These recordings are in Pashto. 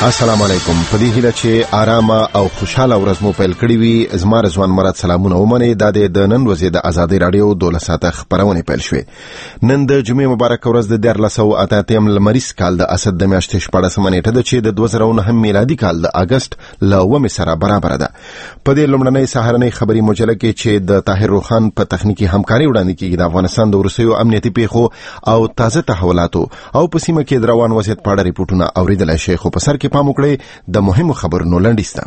السلام علیکم. په دې هیله چې آرامه او خوشاله ورځ مو پیل کړی وي. زما رضوان مراد سلامونه ومنئ. د نن ورځې د ازادي رادیو 12 ساعته خبرونه پیل شوې. نن د جمعې مبارک ورځ د 1488 لمریز کال د اسد د میاشتې 14 نیټه ده چې د 2009 میلادي کال د اگست ل 9 سره برابر ده. په دې لومړنۍ سهارنۍ خبري مجله کې چې د طاهر روخان په تخنیکی همکاري وړاندې کیږي د افغانستان د وروستیو امنیتي پیښو او تازه تحولاتو او په سیمه کې د روان وضعیت په اړه ریپورتونه اوریدل شي. خو په سر کې پام وکړئ د مهمو خبرونو لنډیسته.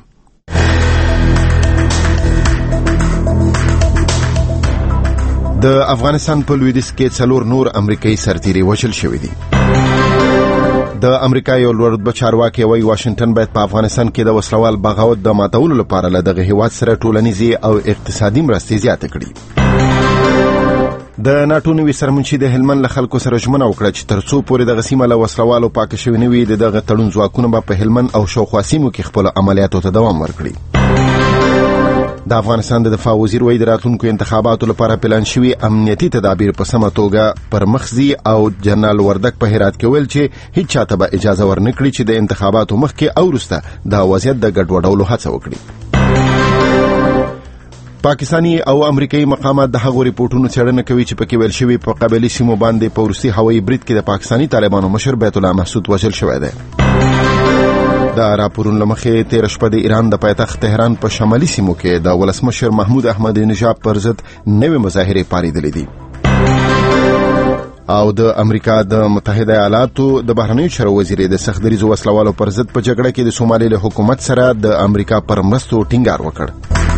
د افغانستان په لویدیځ کې 4 نور امریکایي سرتیري وژل شوي دي. د امریکا یو لوړ رتبه چارواکي وايي واشنگټن باید په افغانستان کې د وسلوال بغاوت د ماتولو لپاره له دغه هیواد سره ټولنیزي او اقتصادي مرستې زیاتې کړي. د ناتو نوي سرمنشي د هلمند له خلکو سره ژمنه وکړه چې ترڅو پورې د غسیمه له وسلوالو پاک شوی نه وي دغه تړون ځواکونه به په هلمند او شاوخوا سیمو کې خپل عملیاتو ته دوام ورکړي. د افغانستان د دفاع وزیر وایي د راتلونکو انتخاباتو لپاره پلان شوي امنیتي تدابیر په سمه توګه پر مخزي او جنرال وردک په هرات کې ویل چې هیڅ چاته به اجازه ورنکړي چې د انتخاباتو مخکې او وروسته د وضعیت د ګډوډولو هڅه وکړي. پاکستانی او امریکایي مقامات د هغو ریپورتونو څېړنه کوي چې پکې ویل شوي په قبایلي سیمو باندې په وروستي هوایي برید کې د پاکستانی طالبانو مشر بیت الله محسود وژل شوی دی. د راپورونو مخې تیر شپه د ایران د پایتخت تهران په شمالي سیمو کې د ولسمشر محمود احمدی نژاد پر ضد نوې مظاهرې پاریدلې دي. او د امریکا د متحده ایالاتو د بهرنیو چارو وزیر د سختدریزو وسلوالو پر ضد په جګړه کې د سومالي له حکومت سره د امریکا پر مرستو ټینګار وکړ.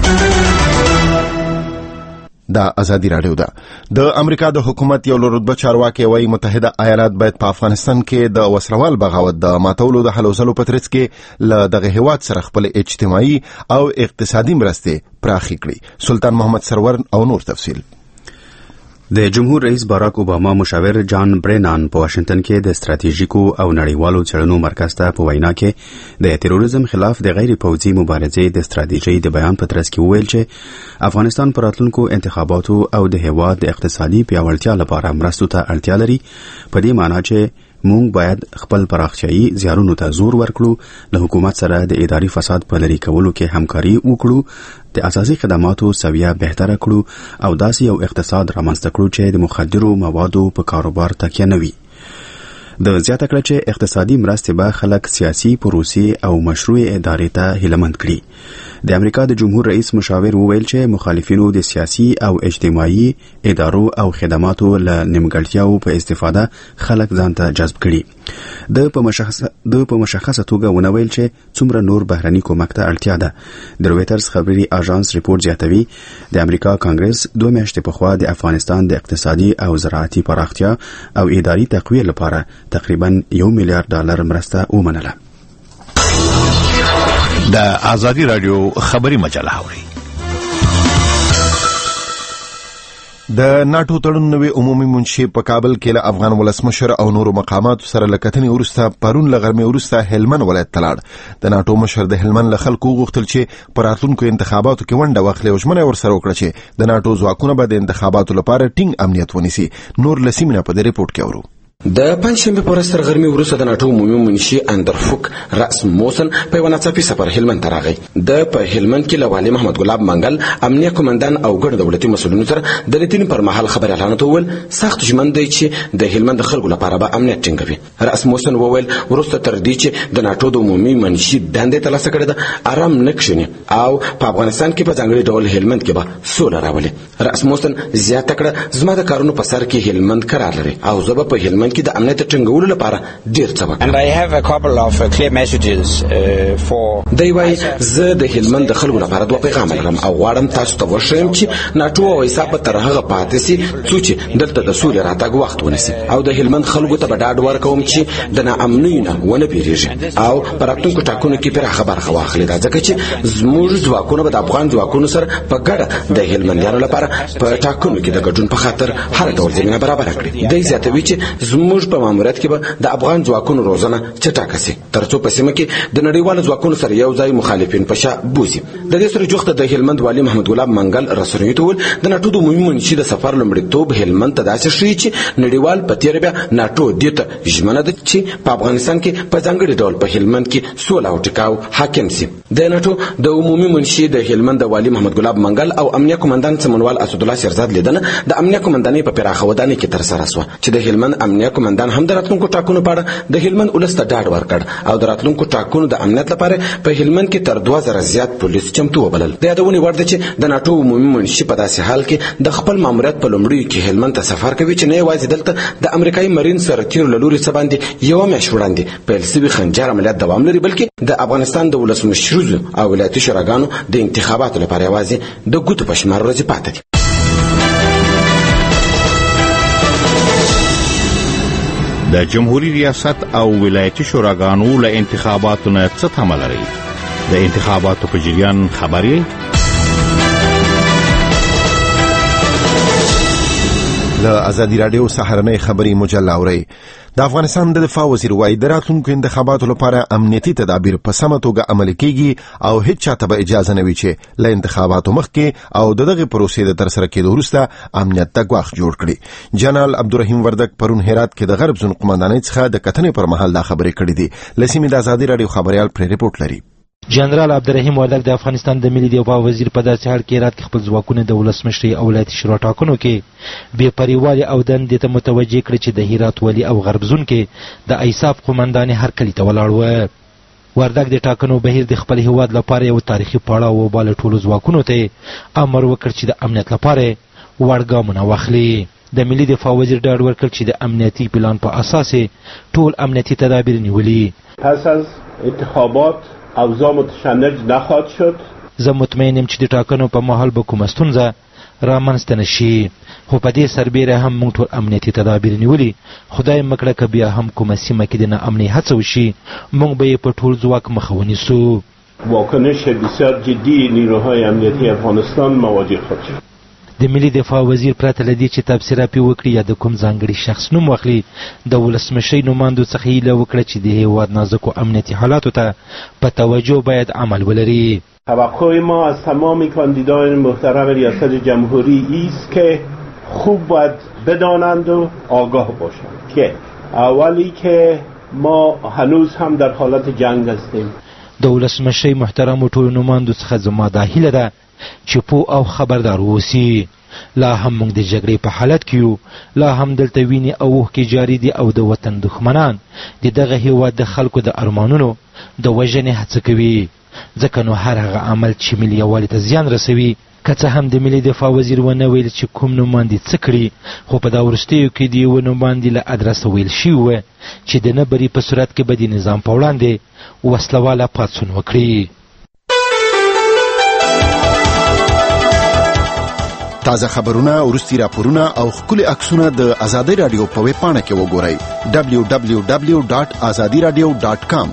د ازادي رادیو ده. د امریکا د حکومت یو رتبه چارواکي وايي متحده ایالات باید په افغانستان کې د وسلوال بغاوت د ماتولو د هلو ځلو په ترڅ کې له دغه هیواد سره خپل اجتماعي او اقتصادي مرستې پراخې کړي. سلطان محمد سرور او نور تفصیل. د جمهور رئیس باراک اوباما مشاور جان برینان په واشنگټن کې د استراتیژیکو او نړیوالو څېړنو مرکز ته په وینا کې د تروریزم خلاف د غیر پوځي مبارزې د استراتیژۍ د بیان په ترڅ کې وویل چې افغانستان پر راتلونکو انتخاباتو او د هیواد د اقتصادي پیاوړتیا لپاره مرستو ته اړتیا لري. په دې معنی چې مونږ باید خپل پراختیايي زیارونو ته زور ورکړو، له حکومت سره د اداري فساد په لري کولو کې همکاري وکړو، د اساسي خدماتو سویه بهتره کړو او داسې یو اقتصاد رامنځته کړو چې د مخدرو موادو په کاروبار تکیه نه وي. د زیاته کړه چې اقتصادي مرستې به خلک سیاسي پروسې او مشروع ادارې ته هیلمند کړي. د امریکا د جمهور رئیس مشاور وویل چې مخالفینو د سیاسي او اجتماعي ادارو او خدماتو له نیمګړتیاو په استفاده خلک ځان ته جذب کړي. د په مشخصه توګه ونویل چې څومره نور بهرني کومک ته اړتیا ده. د رويټرز خبري اژانس ریپورت زیاتوي د امریکا کانګرس 2 میاشتې پخوا د افغانستان د اقتصادي او زراعتي پراختیا او اداري تقویه لپاره تقریبا $1 میلیارډ مرسته ومنله. د ازادي رادیو خبري مجله اوري. د ناتو تړون نوې عمومي منشي په کابل کې له افغان ولسمشر او نورو مقاماتو سره لکتنې ورسته پرون لغرمې ورسته هلمند ولایت تلاړ. د ناتو مشر د هلمند له خلکو غوښتل چې پر راتلونکو انتخاباتو کې ونډه واخلي او ژمنه ورسره وکړه چې د ناتو ځواکونه به د انتخاباتو لپاره ټینګ امنیت ونیسي. نور لسیمنه په دې ریپورت کې اورو. د پنځشنبه پر ورځ تر غرمې وروسته د ناتو عمومي منشي اندرفوک راسموسن په یو ناڅاپي سفر هلمند ته راغی. د په هلمند کې له والي محمد ګلاب منګل، امنیه قومندان او ګڼ دولتي مسؤلینو سره د لیدنې پر مهال خبر اعلان وکړ سخت ژمن دی چې د هلمند خلکو لپاره به امنیت ټینګوي. راسموسن وویل وروسته تر دې چې د ناتو د عمومي منشي دندې ترلاسه کړې ده آرام نه کښیني او په افغانستان کې په ځانګړي ډول هلمند کې به سوله راولي. راسموسن زیاته کړه زما د کارونو په سر کې هلمند قرار لري او زه به په هلمند کې د امنیت ټینګولو لپاره ډیر څه وکړم. And I have a couple of clear messages for دی وای زه د هلمند د خلکو لپاره دوه پیغام لرم او غواړم تاسو ته وښیم چې ناتو او حساب تر هغه پاتې سي چې دلته د سولې راتګ وخت ونیسي او د هلمند خلکو ته ډاډ ورکوم چې د ناامنۍ نه ونه پیریږي او پر راتلونکو ټاکنو کې پراخه برخه واخلي. دا ځکه چې زموږ ځواکونه به د افغان ځواکونو سره په ګډه د هلمندیانو لپاره په ټاکنو کې د ګډون په خاطر هر ډول زمينه برابر کړي. دی زیاتوي چې زموږ په ماموریت کې به د افغان ځواکونو روزنه چټکه سي ترڅو په سیمه کې د نړیوالو ځواکونو سره یو ځای مخالفین په شا بوزي. د دې سره جوخته د هلمند والي محمد ګلاب منګل رسنیو ته ول د ناټو د عمومي منشي د سفر لومړیتوب هلمند ته داسې شي چې نړیوال په تیر بیا ناټو دته ژمنه ده چې په افغانستان کې په ځانګړي ډول په هلمند کې سوله او ټکاو حاکم سي. د ناټو د عمومي منشي د هلمند والي محمد ګلاب منګل او امنیه کمانډان سمنوال اسد الله شیرزاد لیدنه د امنیه کمانډانۍ په پراخه ودانۍ کې تر سره شوه چې د هلمند امنیه کمانډان هم د راتلونکو ټاکنو په اړه د هلمند ولس ته ډاډ ورکړ او د راتلونکو ټاکنو د امنیت لپاره په هلمند کې تر 2000 زیات پولیس چمتو وبلل. د یادونې وړ ده چې د ناټو عمومي منشي په داسې حال کې د خپل ماموریت په لومړیو کې هلمند ته سفر کوي چې نه یوازې دلته د امریکایي مرین سرتیر له لوري څخه باندې یو میاشت وړاندې پیل شوي خنجر عملیات دوام لري بلکې د افغانستان د ولسمشرو او ولایتي شوراګانو د انتخاباتو لپاره یوازې د ګوتو په شمار ورځې پاتې دي. د جمهوریت ریاست او ولایتي شوراګانو له انتخاباتو نه څه تمه لري؟ د انتخاباتو په جریان خبري له ازادي رادیو سهارنۍ خبري مجله اوري. د افغانستان د دفاع وزیر وايي د راتلونکو انتخاباتو لپاره امنیتي تدابیر په سمه توګه عملي کیږي او هیڅ چاته به اجازه نه وي چې له انتخاباتو مخکې او دغه پروسې د ترسره کېدو وروسته امنیت ته ګواښ جوړ کړي. جنرال عبدالرحیم وردک پرون هرات کې د غرب زون قومندانۍ څخه د کتنې پر مهال دا خبرې کړې دي. لسیمې د ازادي رادیو خبريال پر ریپورت لري. جنرال عبدالرحیم وردک د افغانستان د ملي دفاع وزیر په داسې حال کې رات کې خپل ځواکونه د ولسمشرۍ او ولایتي شورا ټاکنو کې بې پریوالي او دندې ته متوجه کړي چې د هرات والي او غرب زون کې د ایساف قومندانۍ هرکلي ته ولاړ و. وردک د ټاکنو بهیر د خپل هیواد لپاره یو تاریخي پړاو وباله. ټولو ځواکونو ته امر وکړ چې د امنیت لپاره وړ ګامونه واخلي. د ملي دفاع وزیر ډاډ ورکړ چې د امنیتي پلان په اساس ټول امنیتي تدابیر نیولي. پس از انتخابات اوضاع متشنج نخواهد شد. زه مطمئنم چې د ټاکنو په مهال به کومه ستونزه رامنځته نشي، خو په دې سربیره هم موږ ټول امنیتي تدابیر نیولي. خدای مکړه که بیا هم کومه سیمه کې د ناامنۍ هڅه وشي موږ به یې په ټول ځواک مخه ونیسو. واکنش بسیار جدی نیروهای امنیتی افغانستان مواجه خواهد شد. د ملي دفاع وزیر پرته له دې چې تبصره پې وکړي یا د کوم ځانګړي شخص نوم واخلي د ولسمشرۍ نوماندو څخه هیله وکړه چې د هېواد نازکو امنیتي حالاتو ته په توجه باید عمل ولري. توقع ما از تمام کاندیدان محترم ریاست جمهوری است که خوب باید بدانند و آگاه باشند که اولی که ما هنوز هم در حالت جنگ هستیم. د ولسمشرۍ محترمو ټولو نوماندو څخه زما دا هیله ده چې پوه او خبردار اوسي. لا هم موږ د جګړې په حالت کې یو، لا هم دلته وینې او اوښکې جاري دي او د وطن دښمنان د دغه هیواد د خلکو د ارمانونو د وژنې هڅه کوي. ځکه نو هر هغه عمل چې ملي یووالي ته زیان رسوي، که څه هم د ملي دفاع وزیر ونه ویل چې کوم نوماندې څه کړي، خو په دا وروستیو کې د یوه نوماندې له ادرسه ویل شوي وه چې د نه بري په صورت کې به د نظام په وړاندې وسله پاڅون وکړي. تازه خبرونه، وروستي راپورونه او ښکلي عکسونه د ازادي رادیو په ویب پاڼه کې وګورئ www.azadiradio.com.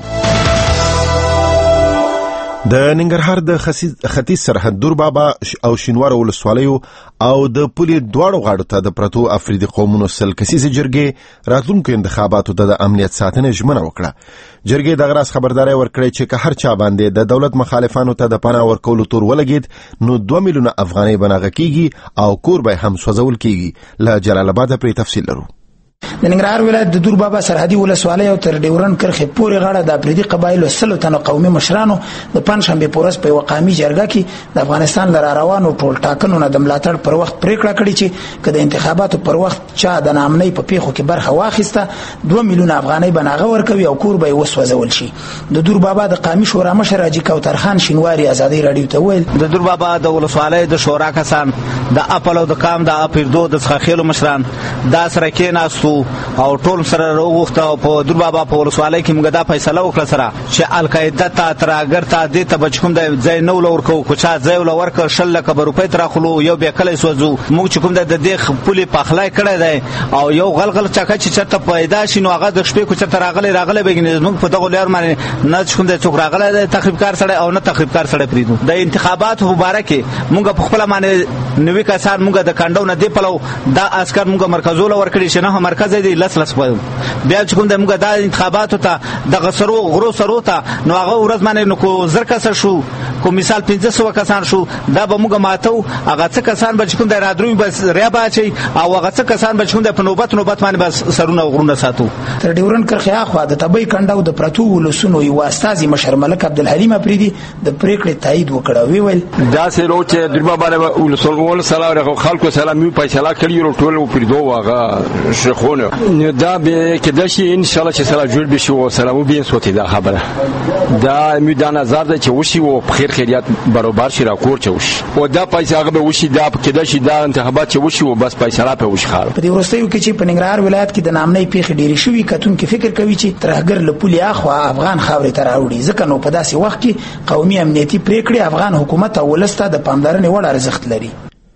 د ننګرهار د ختیځ سرحد دوربابا او شینوارو ولسوالیو او د پولې دواړو غاړو ته د پرتو افریدي قومونو 100 کسیزې جرګې راتلونکو انتخاباتو ته د امنیت ساتنې ژمنه وکړه. جرګې دغه راز خبرداری ورکړی چې که هر چا باندې د دولت مخالفانو ته د پناه ورکولو تور ولګید نو 2 میلیونه افغانۍ بناغه کیږي او کور به هم سوځول کیږي. له جلال آباد پرې تفصیل لرو. د ننګرهار ولایت د دوربابا سرحدي ولسوالۍ او تر ډیورن کرښې پورې غاړه د افریدي قبایلو 100 تنو قومي مشرانو د پنځشنبې په ورځ په یوه قومي جرګه کې د افغانستان له راروانو ټول ټاکنو نه د ملاتړ پر وخت پریکړه کړې چې که د انتخاباتو پر وخت چا د ناامنۍ په پیښو کې برخه واخیسته 2 میلیونه افغانۍ به ناغه ورکوي او کور به یې وسوځول شي. د دوربابا د قومي شورا مشر حاجي کوثر خان شینواري ازادي رادیو ته ویل د دوربابا د ولسوالۍ د شورا کسان د اپل او د کام د اپیردو د څخخېلو مشران دا سره کېناستو او ټول سره وغوښته او په دوربابا په ولسوالۍ کې موږ دا فیصله وکړه سره چې القاعده ته ترهګر ته دې ته به کوم د ځای نو ورکو کو چا ځای ول ورکړ 10 لک روپۍ تر خلو یو به کله سوځو موږ چې کوم د دې خپلې پخلای کړی دی او یو غلغل چاکه چې چرته پیدا شي نو هغه د شپې کو چرته راغلی بګنې موږ په دغه لار باندې نه کوم د څوک راغلی دی تخریبکار سره او نه تخریبکار سره پریدو. د انتخاباتو مبارکه موږ په خپل باندې نوې کسان موږ د کاندو نه دی پلو دا عسكر موږ مرکزونه ورکړي چې نه مرکز دی لس بیا چې کوم د موږ د انتخاباتو ته د غسرو غرو سرو ته نو هغه ورځ باندې نو کو زر کس شو کو مثال 1500 کسان شو دا به موږ ماتو هغه څه کسان به کوم د رادروي بس ریا باچي او هغه څه کسان به کوم د نوبت باندې بس سرونه غرونه ساتو. تر ډیورن کرخه اخوا د تبې کنداو د پرتو ولسونو یو استاذي مشر ملک عبدالحلیم افریدي د پریکړې تایید وکړ. ویل دا سره چې دربا باندې ولسول سلام خلکو سلام یو فیصله کړی ټول پریدو واغه شيخونه دا به کده شي ان شاء الله چې سره جوړ به شي او سلام به صوتي دا خبره دا میدان نظر ده چې وشي او خیر خیریت برابر شي راکور چې وشي او دا پیسې هغه به وشي دا کده شي دا انتخابات چې وشي او بس فیصله په وشي خاله. په دې ورستیو کې چې په ننګرهار ولایت کې د نامنۍ پیښې ډېری شوې کتون کې فکر کوي چې ترهګر له پولي اخوا افغان خاورې ته راوړي ځکه نو په داسې وخت کې قومي امنیتي پریکړې افغان حکومت او ولسته د پاملرنې وړ ارزښت لري.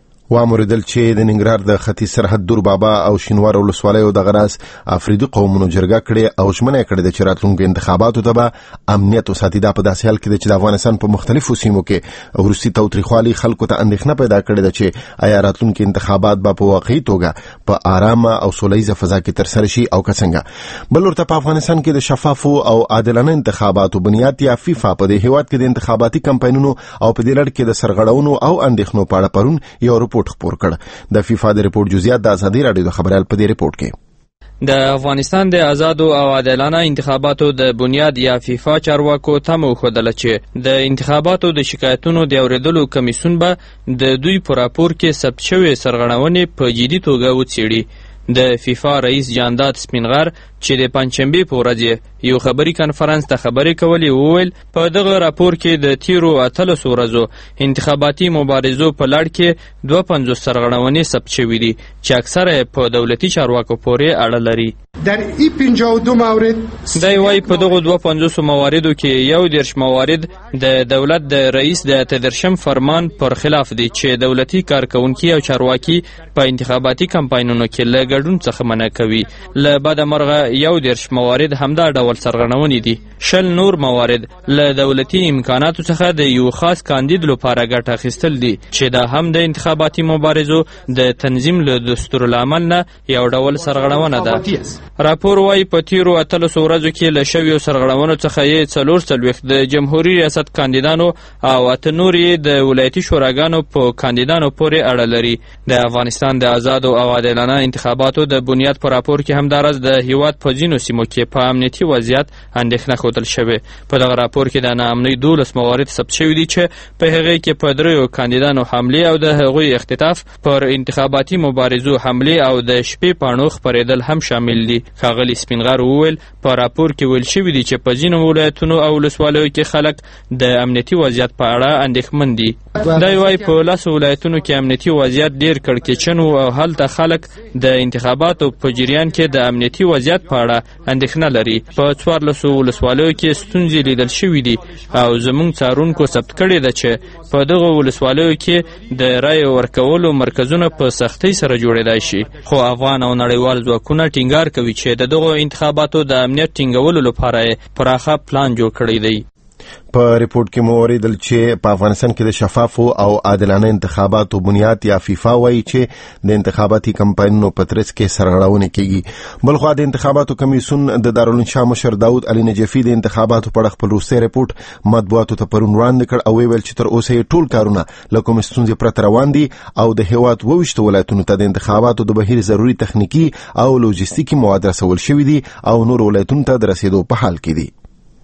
وامردل چې د ننګرهار د ختیځ سرحد دور بابا او شینوار ولسوالیو د غراس افریدي قومونو جرګه کړې او ژمنه کړې د چراتلونکو انتخاباتو ته به امنیت وساتي. دا په داسې حال کې چې د افغانستان په مختلفو سیمو کې وروستي توتریخوالي خلکو ته اندېښنه پیدا کړې ده چې آیا راتلونکي انتخابات به په واقعي توګه په آرامه او سولهییزه فضا کې ترسره شي او که څنګه. بل ورته په افغانستان کې د شفافو او عادلانه انتخاباتو بنیاد یا فیفا په دې هیواد کې د انتخاباتي کمپاینونو او په دې لړ کې د سرغړونو او اندېښنو په اړه پرون یو رپورټ خپور کړ. د فیفا د رپورټ جزئیات د ازادي رادیو د خبريال په دې رپورټ کې د افغانستان د آزاد او عادلانه انتخاباتو د بنیاد یا فیفا چارواکو تمو خدل چې د انتخاباتو د شکایتونو د اوریدلو کمیسیون به د دوی په راپور کې ثبت شوی سرغړونې په جدي توګه وڅېړي. د فیفا رئیس جانداد سپینغر چې د پنځشنبه په ورځ یو خبري کانفرنس ته خبرې کولې وویل په دغه راپور کې د تیرو 13 ورځو انتخاباتي مبارزو په لړ کې 250 سرغړونې ثبت شوې دي چې اکثره په دولتي چارواکو پورې اړه لري. در ای 52 موارد دا وایي په دغه 250 مواردو کې یو دیرش موارد د دولت د رئیس د تدرشم فرمان پر خلاف دي چې دولتي کارکونکي او چارواکي په انتخاباتي کمپاینونو کې له ګډون څخه منع کوي. له بعد مرغه یو دیرش موارد همدا ډول سرغړونې دي. 10 نور موارد له دولتي امکاناتو څخه د یو خاص کاندید لپاره ګټه اخیستل دي چې دا هم د انتخاباتي مبارزو د تنظیم له دستورالعمل نه یو ډول سرغړونه ده. راپور وايي په تیرو 13 ورځو کې له شویو سرغړونو څخه یې 44 د جمهوریت ریاست کاندیدانو او 8 نور د ولایتي شوراګانو په کاندیدانو پورې اړه لري. د افغانستان د آزاد او عادلانه انتخاباتو د بنیاد په راپور کې همدارس د هیواد په ځینو سیمو کې په امنیتي وضعیت اندېښنه ښودل شوې. په دغه راپور کې د ناامنۍ 12 موارد ثبت شوي دي چې په هغې کې په دریو کاندیدانو حملې او د هغوی اختطاف، پر انتخاباتي مبارزو حملې او د شپې پاڼو خپرېدل هم شامل دي. ښاغلي سپینغر وویل په راپور کې ویل شوي دي چې په ځینو ولایتونو او ولسوالیو کې خلک د امنیتي وضعیت په اړه اندېښمن دي. دا وایي په 10 ولایتونو کې امنیتي وضعیت ډېر کړکېچن او هلته خلک د انتخاباتو په جریان کې د امنیتي وضعیت په اړه اندېښنه لري. په 14 ولسوالیو کې ستونزې لیدل شوې دي او زموږ څارونکو ثبت کړی ده چې په دغه ولسوالیو کې د رای ورکولو مرکزونه په سختۍ سره جوړېدای شي. خو افغان او نړیوال ځواکونه ټینګار کوي چې د دغو انتخاباتو د امنیت ټینګولو لپاره پراخه پلان جوړ کړی دی. په ریپورت کې مو اوریدل چې په افغانستان کې د شفافو او عادلانه انتخاباتو بنیاد یا فیفا وایي چې د انتخاباتي کمپاینونو په ترڅ کې سرغړونې کیږي. بلخو د انتخاباتو کمیسیون د دارالانشا مشر داود علي نجفي د انتخاباتو په اړه خپل وروستی ریپورت مطبوعاتو ته پرون وړاندې کړ او ویل چې تر اوسه یې ټول کارونه له کوم ستونزې پرته روان دي او د هیواد 22 ولایتونو ته د انتخاباتو د بهیر ضروري تخنیکی او لوجستیکي مواد رسول شوي دي او نور ولایتونو ته د رسیدو په حال کې دي.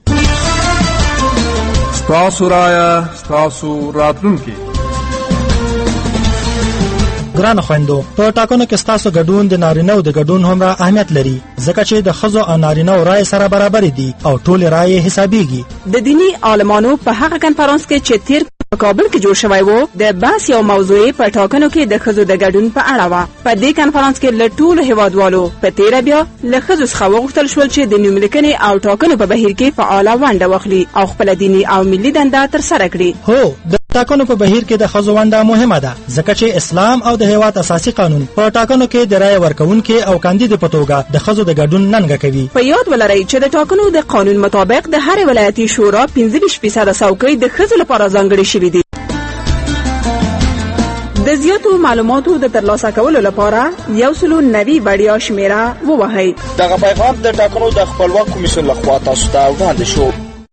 ستاسو رایا ستاسو راتلونکي. ګران خويندو، په ټاکنو کې ستاسو ګډون د نارینه‌و د ګډون هم اهمیت لري، ځکه چې د ښځو او نارینه‌و رائے سره برابر دي او ټول رائے حسابيږي. د دینی عالمانو په هغه کانفرنس کې چې تیر په کابل کې جوړ شوی وو، د بحث یو موضوع په ټاکنو کې د ښځو د ګډون په اړه و. په دې کانفرنس کې له ټولو هیوادوالو په تیر بیا له ښځو څخه وغوښتل شول چې د نوملیکنې او ټاکنو په بهیر کې فعاله ونډه واخلي او خپل دینی او ملي دنده ترسره کړي. هو د ټاکنو په بهیر کې د ښځو ونډه مهمه ده، ځکه چې اسلام او د هیواد اساسي قانون په ټاکنو کې د رائے ورکوونکو او کاندید په توګه د ښځو د ګډون ننګه کوي. په یاد ولرئ چې د ټاکنو د قانون مطابق د هر ولایتي شورا 15% څوکۍ د ښځو لپاره ځانګړې شوې دي. د د زیاتو معلوماتو د ترلاسه کولو لپاره 190 وړیا شمیره ووهئ. دغه پیغام د ټاکنو د خپلواک کمیسیون لخوا تاسو ته وړاندې شو.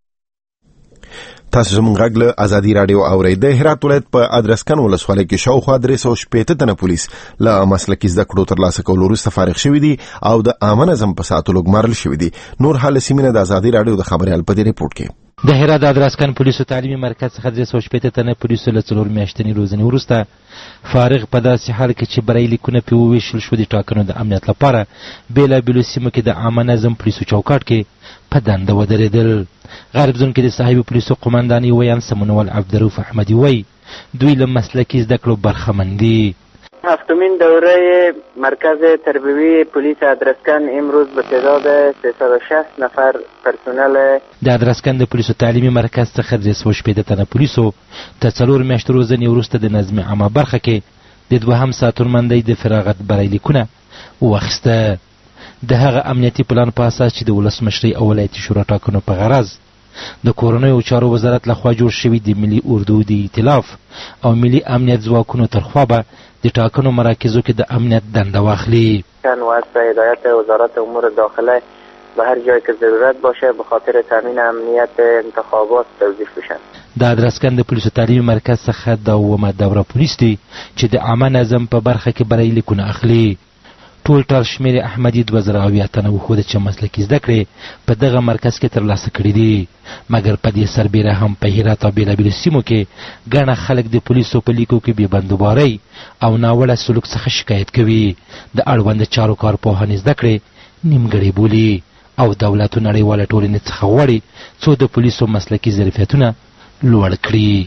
تاسو زموږ غږ له ازادي رادیو اورئ. د هرات ولایت په ادرسکن ولسوالۍ کې شاوخوا 360 تنه پولیس له مسلکي زده کړو ترلاسه کولو وروسته فارغ شوي دي او د عامه نظم په ساتلو ګمارل شوي دي. نور حال سیمینه د ازادي رادیو د خبريال په دې ریپورت کې. د هرات د ادرسکن پولیسو تعلیمي مرکز څخه 360 تنه پولیسو له 4 میاشتنې روزنې وروسته فارغ په داسې حال کې چې برای لیکونه پې وویشل شو د ټاکنو د امنیت لپاره بېلابېلو سیمو کې د عامه نظم پولیسو چوکاټ کې په دنده ودرېدل. غرب زون کې د صاحب پولیسو قمانداني ویان سمونوال عبدالرؤف احمدي وایي دوی له مسلکي زده کړو برخمن دي. هفتمین دوره مرکز تربیوی پلیس ادرسکن امروز به تعداد 360 نفر پرسنل د ادرسکن د پولیسو تعلیمي مرکز څخه 360 تنه پولیسو ته 4 میاشتې روزنې وروسته د نظم عامه برخه کې د 2 ساتورمندۍ د فراغت برای لیکونه واخیسته. د هغه امنیتي پلان په اساس چې د ولسمشرۍ او ولایتي شورا ټاکنو په غرض د کورنیو چارو وزارت لخوا جوړ شوي د ملي اردو د ائتلاف او ملي امنیت ځواکونو ترخوا به د ټاکنو مراکزو کې د امنیت دنده واخلي. واسطه هدایت وزارت امور داخله به هر جای که ضرورت باشه به خاطر تامین امنیت انتخابات توظیف بشن. د ادرسکن د پولیسو تعلیمي مرکز څخه 2مه دوره پولیس دي چې د عامه نظم په برخه کې برای لیکونه اخلي. ټول ټال شمیر احمدي 2008 تنه وښوده چې مسلکي زده کړې په دغه مرکز کې ترلاسه کړي دي. مګر په دې سربیره هم په هرات او بېلابېلو سیمو کې ګڼه خلک د پولیسو په لیکو کې بې بندوبارۍ او ناوړه سلوک څخه شکایت کوي. د اړوند چارو کارپوهانې زده کړې نیمګړې بولي او دولت نړیواله ټولنې څخه غواړي څو د پولیسو مسلکي ظرفیتونه لوړ کړي.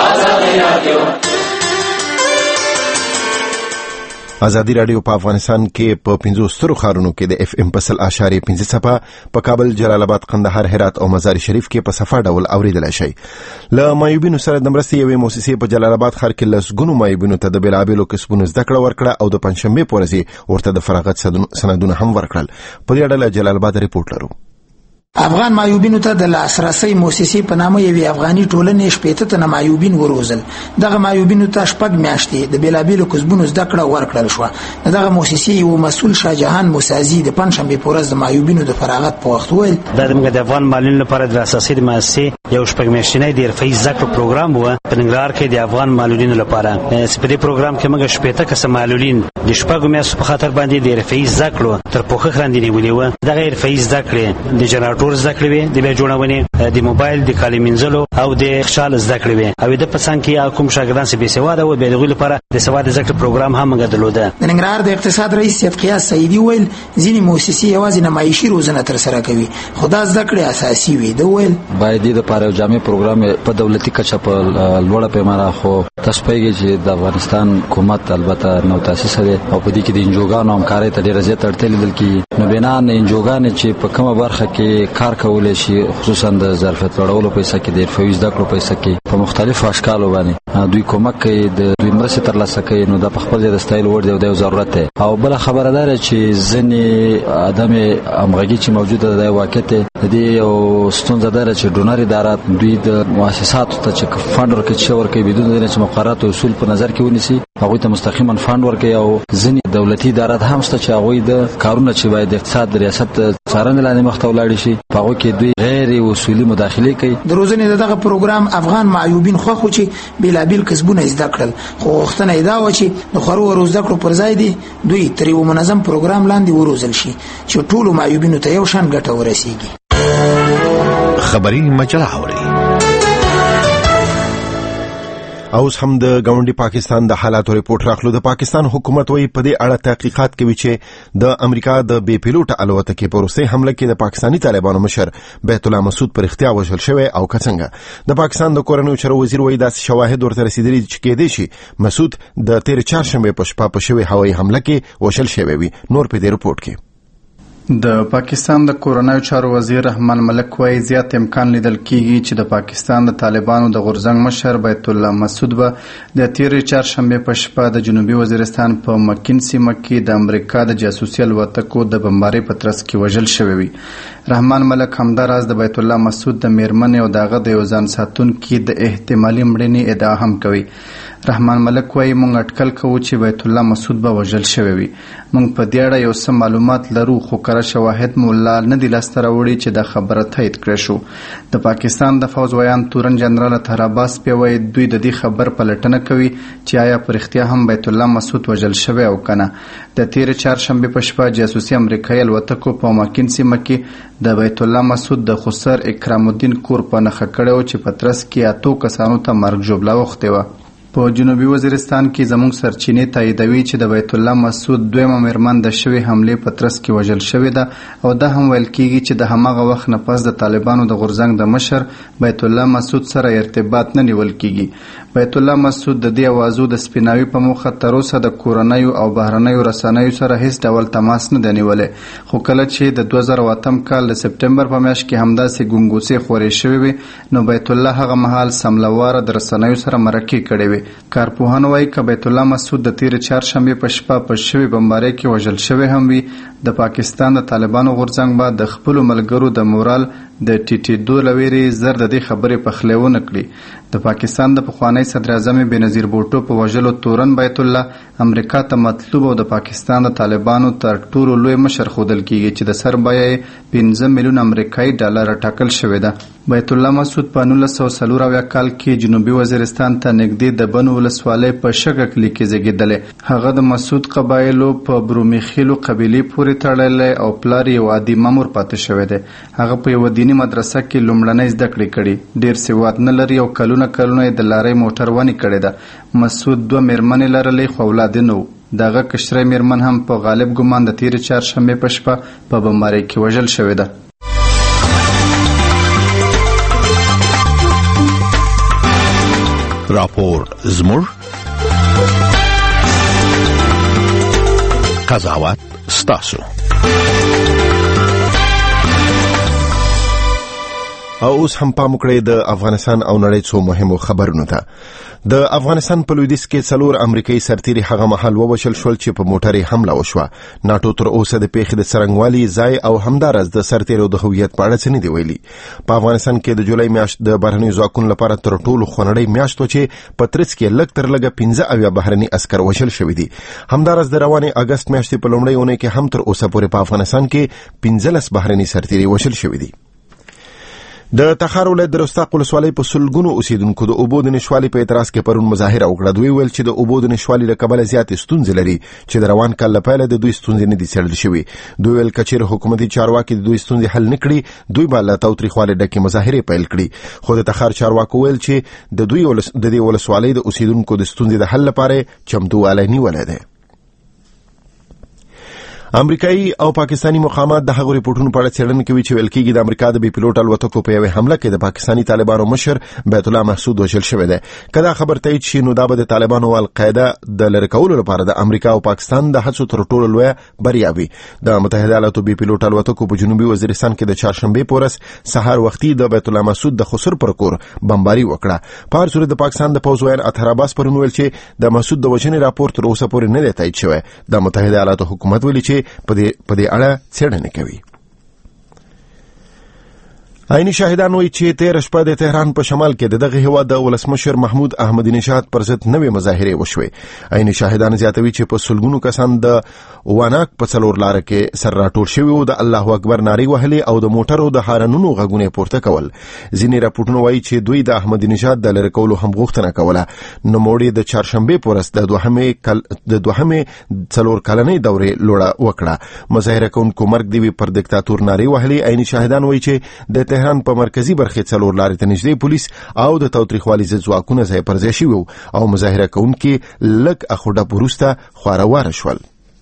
ازادي رادیو په افغانستان کې په 15 سترو ښارونو کې د FM په 100.5 څپه په کابل، جلال آباد، قندهار، هرات او مزار شریف کې په صفه ډول اوریدلای شي. له مایوبینو سره د مرستې یوې موسسې په جلال آباد ښار کې لسګونو مایوبینو ته د بېلابېلو کسبونو زده کړه ورکړه او د پنځشنبې په ورځ ورته د فراغت سندونه هم ورکړل. په دې اړه جلال آباد ریپورت لرو. افغان معیوبینو ته د لاسرسي موسسې په نامه یوې افغاني ټولنې 80 تنه معیوبین وروزل. دغه معیوبینو ته 6 میاشتې د بېلابېلو کسبونو زده کړه ورکړل شوه. دغه موسسې یو مسؤل شاهجهان موسازي د پنځشنبې په ورځ د معیوبینو د فراغت په وخت ویل دا د افغان معلولینو لپاره د اساسي موسسې یو 6 میاشتنی د حرفه‌ای زده کړو پروګرام و په ننګرهار کې د افغان معلولینو لپاره. په دې پروګرام کې موږ 80 کسه معلولین د 6 میاشتو په خاطر باندې د حرفه‌ای زده کړو تر پوښښ لاندې نیولې و. دغه حرفه‌ای زده کړې د جنراتور زده کړې د بیا جوړونې د موبایل د کالي منځلو او د خشال زده کړې وي او د پسند کې کوم شاګردان چې بې سواده و به دغه لپاره د سواد زده کړې پروګرام هم موږ درلوده. د ننګرهار د اقتصاد رئیس سیف قیاس سعیدي ویل ځینې موسسې یوازې نمایشي روزنه تر سره کوي خو دا زده کړې اساسي وي. د ویل باید د لپاره یو جامع پروګرام په دولتي کچه په لوړه پیمانه خو تاسو پیږي چې د افغانستان حکومت البته نو تاسیس دی او په دې کې د انجوګانو همکارۍ ته ډېر زیات اړتیا لیدل کی. نو بنا نه انجوګان چې په کومه برخه کې کار کولای شي خصوصا د ظرفیت لوړولو پیسې کې د حرفه‌ای زده کړو پیسې کې په مختلفو اشکالو باندې دوی کومک کوي د دوی مرسته ترلاسه کوي. نو دا په خپل ځای د ستایل وړ دی او د ضرورت دی. او بل خبره ده چې ځنې ادم همغږي چې موجوده ده د واقعیت دې او ستونزه ده چې ډونر ادارات دوی د مؤسساتو ته چې فند ورکړي چې ورکړي بدون د مقررات او اصول په نظر کې ونیسي هغه ته مستقیما فند ورکړي. او ځنې دولتي ادارات هم ست چې هغه د کارونه چې باید د اقتصاد د ریاست څارنې لاندې مخ ته ولاړ شي هغه کې دوی غیر اصولي مداخله کوي. د روزنې دغه پروګرام افغان معیوبین خو چې بېلابېل کسبونه زده کړل خو وختونه دا و چې د خورو زده کړو پر ځای دی دوی تر یو منظم پروګرام لاندې وروزل شي چې ټولو معیوبینو ته یو شان ګټه ورسیږي. خبري مجله اوري. اوس هم د ګاونډي پاکستان د حالاتو ریپورت راخلو. د پاکستان حکومت وایي په دې اړه تحقیقات کوي چې د امریکا د بې پیلوټه الوتکې په روسي حمله کې د پاکستاني طالبانو مشر بیت الله مسعود پر اختیا وژل شوی او کڅنګه. د پاکستان د کورنیو چارو وزیر وایي داسې شواهد ورته رسیدلي چې کېدای شي مسعود د تیر چهارشنبې په شپه په شوی هوایي حمله کې وژل شوی وي. نور په دې ریپورت کې د پاکستان د کورنیو چارو وزیر رحمان ملک وايي زیات امکان لیدل کیږي چې د پاکستان د طالبانو د غورځنګ مشر بیت الله مسعود به د تیر چهارشنبه په شپه د جنوبي وزیرستان په مکین سیمه کې د امریکا د جاسوسي الوتکو د بمبارۍ په ترڅ کې وژل شوی وي. رحمان ملک همداراز د بیت الله مسعود د میرمن او دغه د یو ځان ساتونکو د احتمالي مړینې ادعا هم کوي. رحمان ملک وایي موږ اټکل کوو چې بیت الله مسعود به وژل شوی وي. موږ په دې اړه یو څه معلومات لرو خو کره شواهد مو لا نه دي لاسته راوړي چې دا خبره تایید کړې شو. د پاکستان د فوز ویان تورن جنرال طاهر عباس په وایي دوی د دې خبر پلټنه کوي چې آیا پر اختیا هم بیت الله مسعود وژل شوی او کنه. د تیر چهارشنبه په شپه جاسوسي امریکایي الوتکو په ماکین سیمه کې د بیت الله مسعود د خسر اکرام الدین کور په نښه کړی و چې په ترڅ کې 8 کسانو ته مرګ ژوبله وختې وه. په جنوبي وزیرستان کې زموږ سرچینې تاییدوي چې د بیت الله مسعود دویمه میرمن د شوې حملې په ترڅ کې وژل شوې ده او دا هم ویل کیږي چې د هماغه وخت نه پس د طالبانو د غورځنګ د مشر بیت الله مسعود سره ارتباط نه نیول کیږي. بیت الله مسعود د دې اوازو د سپیناوي په موخه تر اوسه د کورنیو او بهرنیو رسنیو سره هیڅ ډول تماس نه دی نیولی، خو کله چې د 2008 کال د سپټمبر په میاشت کې همداسې ګونګوسې خورې شوې وې نو بیت الله هغه مهال سملواره د رسنیو سره مرکې کړې وې. کارپوهان وایي که بیت الله مسعود د تیر چهارشنبې په شپه په شوې بمبارۍ کې وژل شوی هم وي د پاکستان د طالبانو غورځنګ به د خپلو ملګرو د مورال د ټیټېدو له ویرې زر د دې خبرې پخلی ونه کړي. د پاکستان د پخوانی صدر اعظم بېنظیر بوټو په وژلو تورن بیت الله امریکا ته مطلوب او د پاکستان د طالبانو تر ټولو لوی مشر ښودل کیږي چې د سر بیه یې 15 میلیون امریکایي ډالر ټاکل شوې ده. بیت الله مسعود په 1994 کال کې جنوبي وزیرستان ته نږدې د بنو ولسوالۍ په شګه کلي کې زیږېدلی. هغه د مسعود قبایلو په برومیخیلو قبیلې پورې تړلی او پلار یې یو عادي مامور پاتې شوی دی. هغه په یوه دیني مدرسه کې لومړنۍ زده کړې کړي، ډېر سواد نه لري او کلونه یې د لارۍ موټر ونې کړې ده. مسعود 2 میرمنې لرلې خو اولاد یې نه و. د هغه کشرۍ میرمن هم په غالب ګمان د تېرې چهارشنبې په شپه په بمبارۍ کې وژل شوې ده. راپور زموږ قضاوت ستاسو. او اوس هم پام وکړئ د افغانستان او نړۍ څو مهمو خبرونو ته. د افغانستان په لویدیځ کې 4 امریکایي سرتیري هغه مهال ووژل شول چې په موټرې حمله وشوه. ناټو تر اوسه د پیښې د څرنګوالي ځای او همداراز د سرتیرو د هویت په اړه څه نه دي ویلي. په افغانستان کې د جولای میاشت د بهرنیو ځواکونو لپاره تر ټولو خونړۍ میاشت و چې په ترڅ کې لږ تر لږه 15 بهرني عسکر وژل شوي دي. همداراز د روانې اګست میاشتې په لومړۍ اونۍ کې هم تر اوسه پورې په افغانستان کې 15 بهرني سرتیري وژل شوي دي. د تخار ولایت د رستاق ولسوالۍ په سلګونو اوسیدونکو د اوبو د نشوالي په اعتراض کې پرون مظاهره وکړه. دوی ویل چې د اوبو د نشوالي له کبله زیاتې ستونزې لري چې د روان کال له پیله د دوی ستونزې نه دي څېړل شوي. دوی ویل که چېرې حکومتي چارواکي د دوی ستونزې حل نه کړي دوی به له تاوتریخوالي ډکې مظاهرې پیل کړي. خو د تخار چارواکو ویل چې د دې ولسوالۍ د اوسیدونکو د ستونزې د حل لپاره چمتووالی نیولی دی. امریکایي او پاکستانی مقامات د هغو ریپورټونو په اړه څېړنه کوي چې ویل کېږي د امریکا د بې پیلوټ الوتکو په یوې حمله کې د پاکستانی طالبانو مشر بیت الله مسعود وژل شوی دی. که دا خبر تایید شي نو دا به د طالبانو او القاعده د لرې کولو لپاره د امریکا او پاکستان د هڅو تر ټولو لویه بریا وي. د متحده ایالاتو بې پیلوټ الوتکو په جنوبي وزیرستان کې د چهارشنبې په ورځ سهار وختي د بیت الله مسعود د خسر پر کور بمباري وکړه. په هر صورت د پاکستان د پوځ ویان طاهر عباس پرون ویل چې د مسعود د وژنې راپور تر اوسه پورې نه دی تایید شوی. د متحده ایالاتو حکومت ویلي چې په دې اړه څېړنه کوي. عیني شاهدان وایي چې تېره شپه د تهران په شمال کې د دغه هېواد د ولسمشر محمود احمدي نژاد پر ضد نوې مظاهرې وشوې. عیني شاهدان زیاتوي چې په سلګونو کسان د واناک په 4 لاره کې سر راټول شوي وو، د الله اکبر نارې وهلې او د موټرو د هارنونو غږونه پورته کول. ځینې راپورټونه وایي چې دوی د احمدي نژاد د لرې کولو هم غوښتنه کوله. نوموړي د چهارشنبې په ورځ د دوهمې 4 کلنۍ دورې لوړه وکړه. مظاهره کوونکو مرګ دی وي پر دیکتاتور نارې وهلې. عیني شاهدان وایي چې د تهران په مرکزي برخې 4 لارې ته نږدې پولیس او د تاوتریخوالي ضد ځواکونه ځای پر ځای شوي او مظاهره کوونکي لږ اخوډه وروسته خواره شول.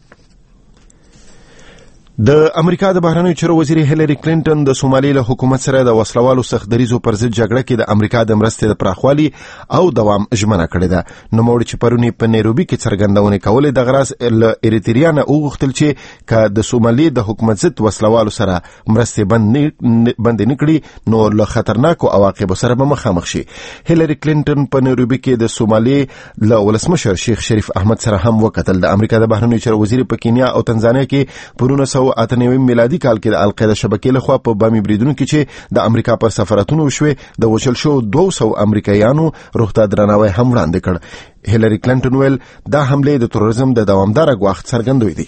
د امریکا د بهرنیو چارو وزیر هیلری کلینټن د سومالي له حکومت سره د وسلوالو سختدریزو پر ضد جګړه کې د امریکا د مرستې د پراخوالي او دوام ژمنه کړې ده. نوموړي چې پرونی په نیروبي کې څرګندونې کولې د غراس له اریتریا نه وغوښتل چې که د سومالي د حکومت ضد وسلوالو سره مرستې بند نه کړي نو له خطرناکو عواقبو سره به مخامخ شي. هیلری کلینټن په نیروبي کې د سومالي له ولسمشر شیخ شریف احمد سره هم وکتل. د امریکا د بهرنیو چارو وزیر په کینیا او تنزانیا کې پرونه 1998 میلادي کال کې د القاعده شبکې لخوا په بامي بریدونو کې چې د امریکا پر سفارتونو وشوې د وژل شو 200 امریکایانو روح ته درناوی هم وړاندې کړ. هیلری کلنټن ویل دا حمله د تروریزم د دوامدار غواخت څرګندوي دي.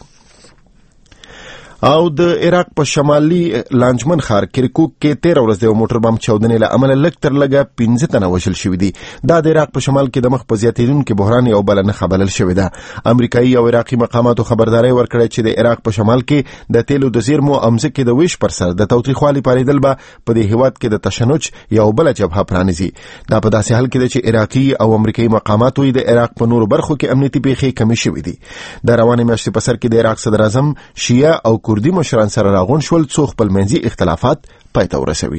او د عراق په شمالي لانجمن ښار کرکوک کې 13 ورځې د موټر بم چاودنې له امله لږ تر لږه 15 تنه وژل شوي دي. دا د عراق په شمال کې د مخ په زیاتېدونکي بحران یو بله نښه بلل شوې ده. امریکایي او عراقي مقاماتو خبرداری ورکړې چې د عراق په شمال کې د تیلو د زیرمو او مځکې د ویش پر سر د تاوتریخوالي پارېدل به په دې هیواد کې د تشنج یو بله جبهه پرانیزي. دا په داسې حال کې ده چې عراقي او امریکایي مقاماتو د عراق په نورو برخو کې امنیتي پیښې کمې شوې دي. د روانې میاشتې په سر کې د عراق صدر اعظم شیعه او کردي مشران سره راغون شول څو خپل منځي اختلافات پای ته ورسوي.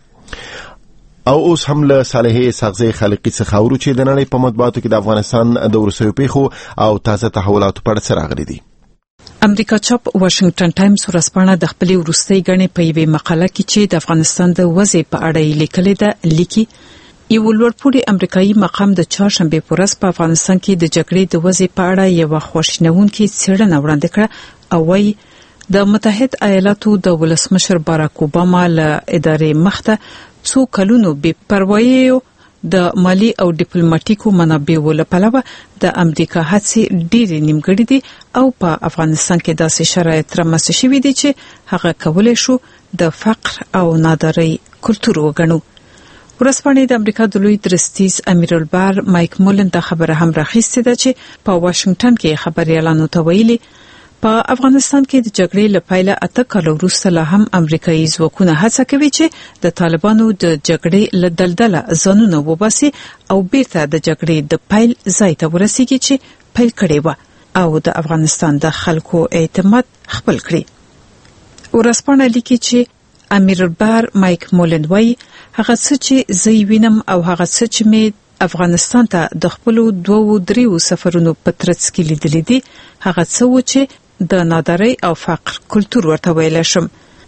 او اوس هم له صالحې ساغزي خالقي څخه ورو چې د نړۍ په مطبوعاتو کې د افغانستان د وروستیو پیښو او تازه تحولاتو په اړه راغلي دي. امریکا چاپ واشنگټن ټایمز ورځپاڼه د خپلې وروستۍ غنې په یوې مقاله کې چې د افغانستان د وضع په اړه لیکلې ده لیکي یو لوړپوړی امریکایي مقام د چهارشنبه په ورځ په افغانستان کې د جګړې د وضع په اړه یو خواشینونکې څېړنه وړاندې کړه او وايي د متحد ایالاتو د ولسمشر باراک اوباما له ادارې مخته څو کلونو بې پروايي د مالی او ډیپلوماټیکو منابعو له پلوه د امریکا هڅې ډېرې نیمګړې دي او په افغانستان کې داسې شرایط رامنځته شوي دي چې هغه کولی شو د فقر او نادارۍ کلتور وګڼو. ورځپاڼې د امریکا د لوی درستیز امیر البحر مایک مولن دا خبره هم راخیستې ده چې په واشنگټن کې خبريالانو ته ویلي په افغانستان کې د جګړې له پیله 8 کال وروسته لا هم امریکایي ځواکونه هڅه کوي چې د طالبانو د جګړې له دلدله ځانونه وباسي او بیرته د جګړې د پیل ځای ته ورسیږي چې پیل کړي و او د افغانستان د خلکو اعتماد خپل کړي. ورځپاڼه لیکي چې امیر البحر مایک مولن وايي هغه څه چې زه وینم او هغه څه چې مې افغانستان ته د خپل 2-3 سفرونو په ترڅ کې لیدلې دي هغه څه و چې د نادارۍ او فقر کلتور ورته ویل شم.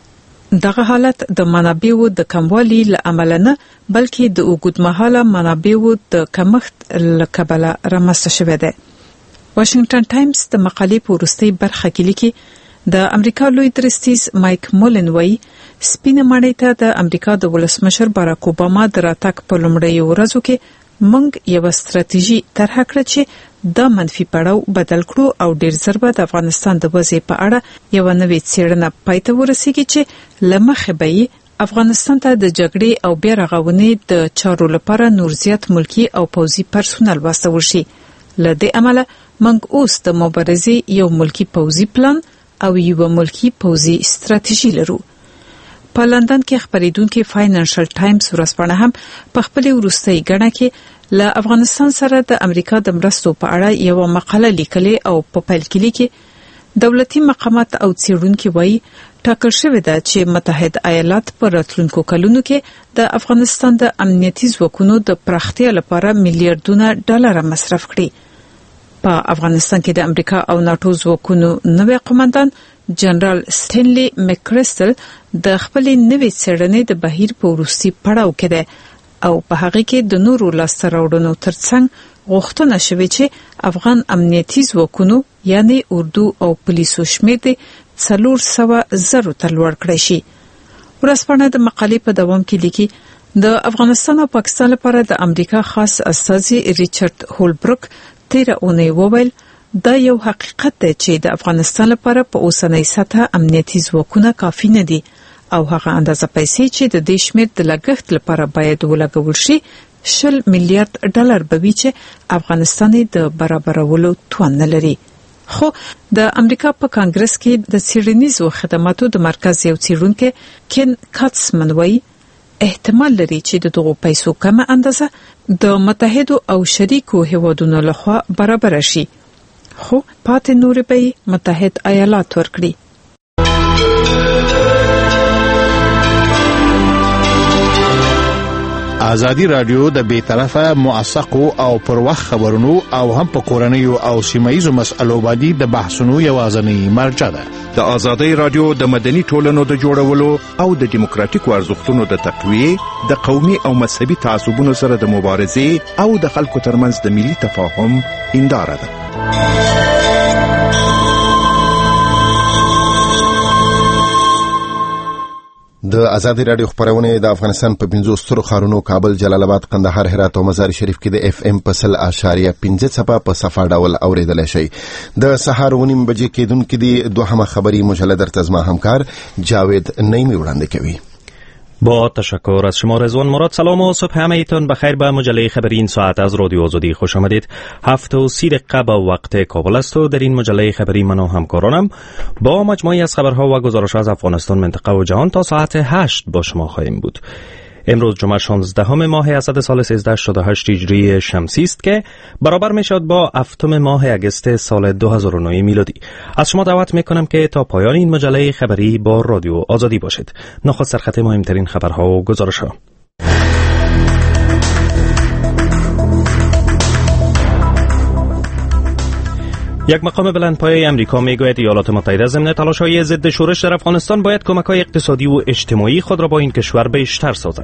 دغه حالت د منابعو د کموالي له امله نه بلکې د اوږدمهاله منابعو د کمښت له کبله رامنځته شوی دی. واشنگټن ټایمز د مقالې په وروستۍ برخه کې لیکي د امریکا لوی درستیز مایک مولن وايي سپینه ماڼۍ ته د امریکا د ولسمشر باراک اوباما د راتګ په لومړیو ورځو کې موږ یو ستراتیژي طرح کړه چې دا منفي پړاو بدل کړو او ډیر ضربه د افغانستان د وضع په اړه یو نوې څېړنه پای ته ورسیږي چې لمخه به افغانستان ته د جګړې او بیا رغونې د چارو لپاره نور زیات ملکی او پوځي پرسونل واستول شي. له دې امله موږ اوس د مبارزې یو ملکی پوځي پلان او یو ملکی پوځي ستراتیژي لرو. په لندن کې خبرېدونکو فاینانشل ټایمز ورځپاڼه هم په خپل وروستۍ غنډه کې له افغانستان سره د امریکا د مرستو په اړه یو مقاله لیکلې او په پیل کې لیکي دولتي مقامات او څېړونکو وايي ټاکل شوې ده چې متحد ایالات په راتلونکو کلونو کې د افغانستان د امنیتي ځواکونو د پراختیا لپاره میلیارډونه ډالر مصرف کړي. په افغانستان کې د امریکا او ناتو ځواکونو نوې قومندان جنرال سټینلی مکریسټل د خپل نوې څېړنې د بهیر په وروستي پړاو کې ده او په هغه کې د نورو لاسته راوړنو ترڅنګ غوښتنه شوې چې افغان امنیتي ځواکونو یعنی اردو او پولیسو شمېر د 400,000 ته لوړ کړی شي. ورځپاڼه د مقالې په دوام کې لیکي د افغانستان او پاکستان لپاره د امریکا خاص استازي ریچارډ هولبروک 13 اونۍ وویل دا یو حقیقت دی چې د افغانستان لپاره په اوسنۍ سطح امنیتي ځواکونه کافي نه دي او هغه اندازه پیسې چې د دې شمېر د لګښت لپاره باید ولګول شي 10 میلیارډ ډالر به وي چې افغانستان د برابرولو توان نه لري. خو د امریکا په کانګرس کې د څېړنیزو خدماتو د مرکز یو څېړونکی کین کاتسمن وايي احتمال لري چې د دغو پیسو کمه اندازه د متحدو او شریکو هیوادونو لخوا برابر شي خو پاتې نور به متحد ایالات ورکړي. ازادي رادیو د بې طرفه موثقو او پر وخت خبرونو او هم په کورنیو او سیمایي مسألو باندې د بحثونو یوازنی مرجع ده. د ازادي رادیو د مدني ټولنو د جوړولو او د دیموکراتیکو ارزښتونو د تقویه د قومي او مذهبي تعصبونو سره د مبارزې او د خلکو ترمنځ د ملي تفاهم هنداره ده. د آزادی رادیو خبرونه د افغانستان په 50 سترو ښارونو کابل، جلال آباد، قندهار، هرات او مزار شریف کې د اف ام په 0.5 څپه په صفه ډول اوریدل شي. د سهار 9 بجې کېدونکې دی دوهمه خبری مجله در تزما همکار جاوید نعیمی وړاندې کوي. با تشکر از شما رضوان مراد. سلام و صبح همه ایتان بخیر. به مجله خبری این ساعت از رادیو آزادی خوش آمدید. 7:30 با وقت کابل است و در این مجله خبری من و همکارانم با مجموعی از خبرها و گزارش از افغانستان، منطقه و جهان تا ساعت 8 با شما خواهیم بود. امروز جمعه 16 ماه اسد سال 1348 هجری شمسی است که برابر می شود با 7 ماه اگست سال 2009 میلادی. از شما دعوت می کنم که تا پایان این مجله خبری با رادیو آزادی باشید. نخست سرخط مهمترین خبرها و گزارش‌ها. یک مقام بلندپایه امریکا میگوید ایالات متحده ضمن تلاش‌های ضد شورش در افغانستان باید کمک‌های اقتصادی و اجتماعی خود را با این کشور بیشتر سازد.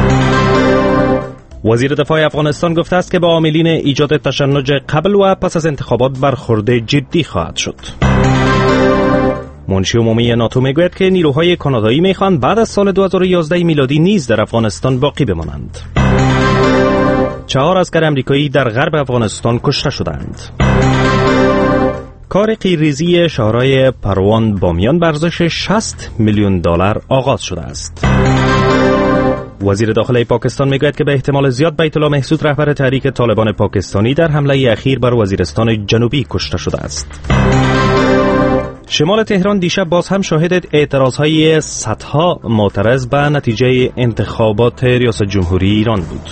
وزیر دفاع افغانستان گفته است که با عاملین ایجاد تشنج قبل و پس از انتخابات برخورد جدی خواهد شد. منشی عمومی ناتو میگوید که نیروهای کانادایی میخواهند بعد از سال 2011 میلادی نیز در افغانستان باقی بمانند. 4 عسکر امریکایی در غرب افغانستان کشته شدند. کار قیریزی شهرهای پروان بامیان به ارزش 60 میلیون دلار آغاز شده است. وزیر داخلی پاکستان میگوید که به احتمال زیاد بیت الله محسود رهبر تحریک طالبان پاکستانی در حمله اخیر بر وزیرستان جنوبی کشته شده است. شمال تهران دیشب باز هم شاهد اعتراضهای صدها معترض به نتیجه انتخابات ریاست جمهوری ایران بود.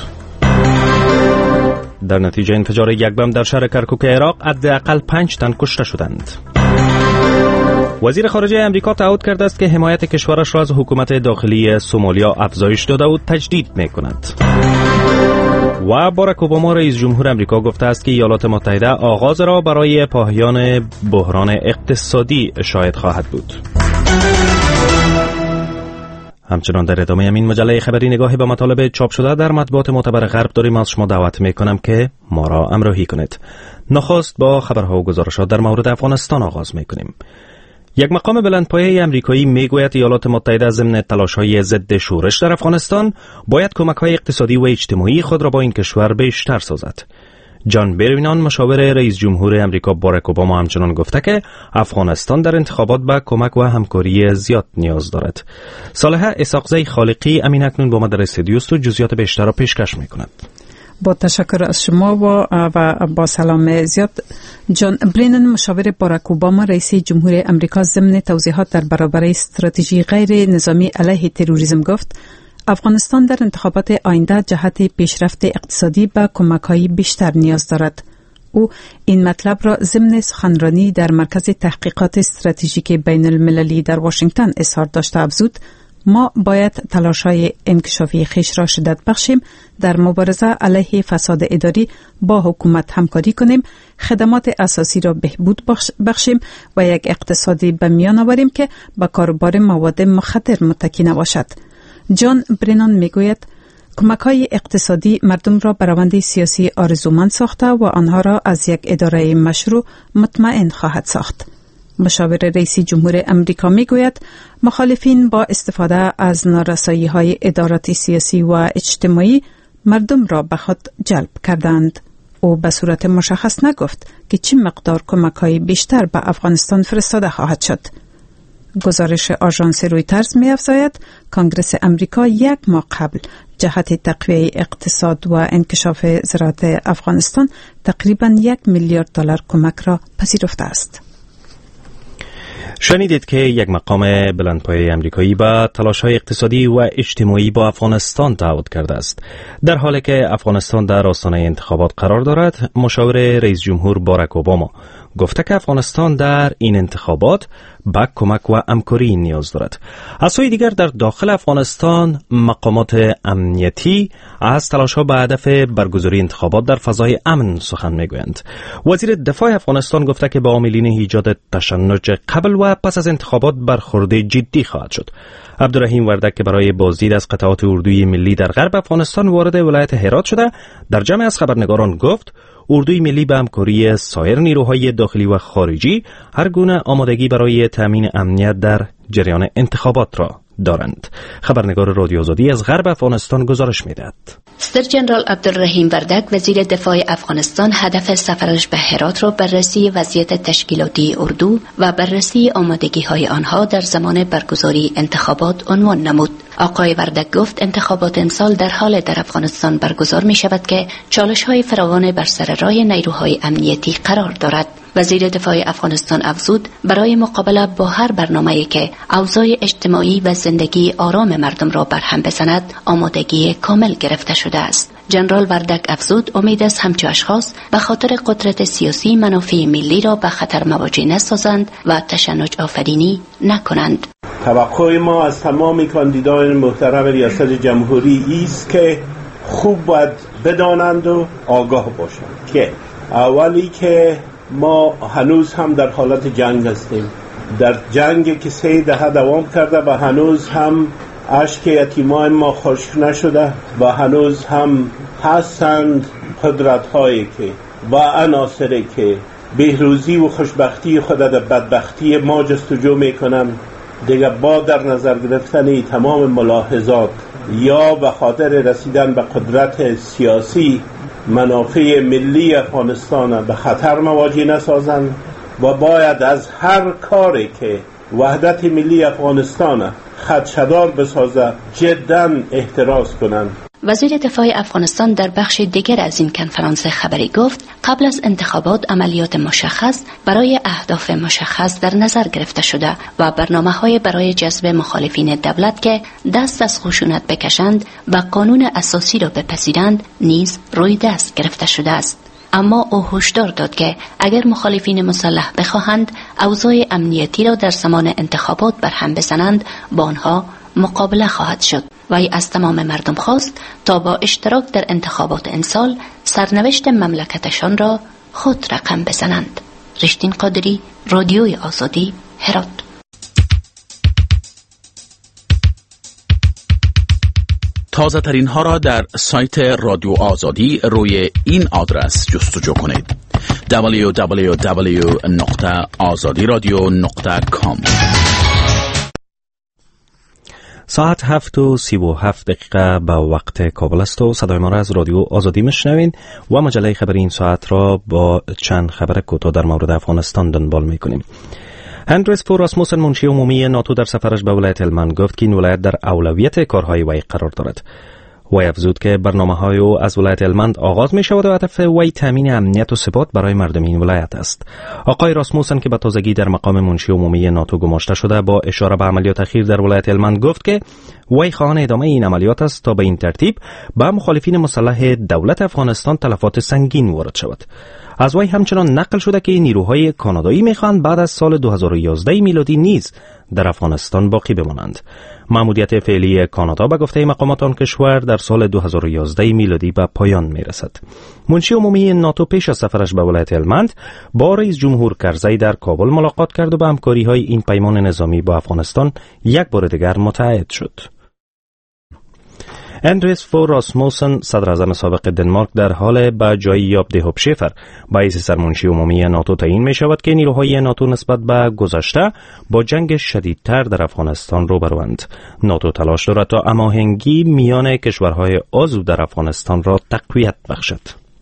در نتیجه انفجار یک بم در شهر کرکوک عراق حداقل 5 تن کشته شدند. وزیر خارجه امریکا تعهد کرده است که حمایت کشورش را از حکومت داخلی سومالیا افزایش داده و تجدید می‌کند. و باراک اوباما رئیس جمهور امریکا گفته است که ایالات متحده آغاز را برای پایان بحران اقتصادی شاهد خواهد بود. همچنان در ادامه این مجله خبری نگاهی به مطالب چاپ شده در مطبوعات معتبر غرب داریم. از شما دعوت میکنم که ما را همراهی کنید. نخست با خبرها و گزارشات در مورد افغانستان آغاز میکنیم. یک مقام بلندپایه امریکایی میگوید ایالات متحده ضمن تلاش‌های ضد شورش در افغانستان باید کمک‌های اقتصادی و اجتماعی خود را با این کشور بیشتر سازد. جان بروینان مشاور رئیس جمهور امریکا باراک اوباما همچنان گفته که افغانستان در انتخابات به کمک و همکاری زیاد نیاز دارد. صالحه اسحاقزی خالقی امین اکنون با ما در استودیو است و جزئیات بیشتر را پیشکش می‌کند. با تشکر از شما و با سلام زیاد. جان برینن مشاور باراک اوباما رئیس جمهور امریکا ضمن توضیحات در برابر استراتژی غیر نظامی علیه تروریسم گفت افغانستان در انتخابات آینده جهت پیشرفت اقتصادی به کمک‌های بیشتر نیاز دارد. او این مطلب را ضمن سخنرانی در مرکز تحقیقات استراتژیک بین المللی در واشنگتن اظهار داشته افزود ما باید تلاش‌های انکشافی خویش را شدت بخشیم، در مبارزه علیه فساد اداری با حکومت همکاری کنیم، خدمات اساسی را بهبود بخشیم و یک اقتصادی به میان آوریم که به کاروبار مواد مخدر متکی نباشد. جان برینان میگوید کمک‌های اقتصادی مردم را برآورد سیاسی آرزومند ساخته و آنها را از یک اداره مشروع مطمئن خواهد ساخت. مشاور رئیس جمهور امریکا میگوید مخالفین با استفاده از نارسایی‌های اداراتی سیاسی و اجتماعی مردم را به خود جلب کردند. او به صورت مشخص نگفت که چه مقدار کمک‌های بیشتر به افغانستان فرستاده خواهد شد. گزارش آژانس رویترز می‌افزاید کنگره امریکا یک ماه قبل جهت تقویه اقتصاد و انکشاف زراعت افغانستان تقریباً 1 میلیارد دلار کمک را پذیرفته است. شنیدید که یک مقام بلندپایه امریکایی با تلاش‌های اقتصادی و اجتماعی با افغانستان تعهد کرده است. در حالی که افغانستان در آستانه انتخابات قرار دارد، مشاور رئیس جمهور باراک اوباما گفته که افغانستان در این انتخابات به کمک و همکاری نیاز دارد. از سوی دیگر در داخل افغانستان مقامات امنیتی از تلاش‌ها به هدف برگزاری انتخابات در فضای امن سخن میگویند. وزیر دفاع افغانستان گفته که با عاملین ایجاد تشنج قبل و پس از انتخابات برخورد جدی خواهد شد. عبدالرحیم وردک که برای بازدید از قطعات اردوی ملی در غرب افغانستان وارد ولایت هرات شده، در جمع از خبرنگاران گفت اردوی ملی به همکاری سایر نیروهای داخلی و خارجی هر گونه آمادگی برای تامین امنیت در جریان انتخابات را دارند. خبرنگار رادیو آزادی از غرب افغانستان گزارش می‌دهد. سر جنرال عبدالرحیم وردک وزیر دفاع افغانستان هدف سفرش به هرات را بررسی وضعیت تشکیلاتی اردو و بررسی آمادگی‌های آنها در زمان برگزاری انتخابات عنوان نمود. آقای وردک گفت انتخابات امسال در حال در افغانستان برگزار می شود که چالش‌های فراوان بر سر راه نیروهای امنیتی قرار دارد. وزیر دفاع افغانستان افزود برای مقابله با هر برنامه‌ای که اوضاع اجتماعی و زندگی آرام مردم را برهم بزند آمادگی کامل گرفته شده است. جنرال وردک افزود امید است همچو اشخاص به خاطر قدرت سیاسی منافع ملی را به خطر مواجه نسازند و تشنج آفرینی نکنند. توقع ما از تمام کاندیدان محترم ریاست جمهوری است که خوب باید بدانند و آگاه باشند که اولی که ما هنوز هم در حالت جنگ هستیم، در جنگی که 3 دهه دوام کرده و هنوز هم اشک یتیمان ما خشک نشده و هنوز هم هستند قدرت‌هایی که و عناصری که بهروزی و خوشبختی خود در بدبختی ما جستجو میکنند. دیگر با در نظر گرفتن تمام ملاحظات یا به خاطر رسیدن به قدرت سیاسی منافع ملی افغانستان به خطر مواجه نسازند و باید از هر کاری که وحدت ملی افغانستان خدشه‌دار بسازد جداً احتراز کنند. وزیر دفاع افغانستان در بخش دیگر از این کنفرانس خبری گفت قبل از انتخابات عملیات مشخص برای اهداف مشخص در نظر گرفته شده و برنامه‌های برای جذب مخالفین دولت که دست از خشونت بکشند و قانون اساسی را بپذیرند نیز روی دست گرفته شده است. اما او هشدار داد که اگر مخالفین مسلح بخواهند اوضاع امنیتی را در زمان انتخابات برهم بزنند با آنها مقابله خواهد شد. وی از تمام مردم خواست تا با اشتراک در انتخابات امسال سرنوشت مملکتشان را خود رقم بزنند. رشدین قادری، رادیوی آزادی، هرات. تازه ترین ها را در سایت رادیو آزادی روی این آدرس جستجو کنید: www.azadiradio.com. ساعت 7:37 به وقت کابل است و صدای ما را از رادیو آزادی میشنوین و مجله خبری این ساعت را با چند خبر کوتاه در مورد افغانستان دنبال میکنیم. اندریس فور راسموسن منشی عمومی ناتو در سفرش به ولایت هلمند گفت که این ولایت در اولویت کارهای وی قرار دارد. وی افزود که برنامه‌های او از ولایت هلمند آغاز می شود و هدف وی تامین امنیت و ثبات برای مردم این ولایت است. آقای راسموسن که به تازگی در مقام منشی عمومی ناتو گماشته شده با اشاره به عملیات اخیر در ولایت هلمند گفت که وی خواهان ادامه این عملیات است تا به این ترتیب به مخالفین مسلح دولت افغانستان تلفات سنگین وارد شود. از وی همچنان نقل شده که نیروهای کانادایی میخواهند بعد از سال 2011 میلادی نیز در افغانستان باقی بمانند. مأموریت فعلی کانادا به گفته مقامات آن کشور در سال 2011 میلادی به پایان میرسد. منشی عمومی ناتو پیش از سفرش به ولایت هلمند با رئیس جمهور کرزی در کابل ملاقات کرد و به همکاری‌های این پیمان نظامی با افغانستان یک بار دیگر متعهد شد. اندریس فور راسموسن صدر اعظم سابق دنمارک در حال به جای یاب دهوب شفر باعث سرمنشی عمومی ناتو تعیین می شود که نیروهای ناتو نسبت به گذشته با جنگ شدیدتر در افغانستان روبروند. ناتو تلاش دارد تا هماهنگی میان کشورهای عضو در افغانستان را تقویت بخشد.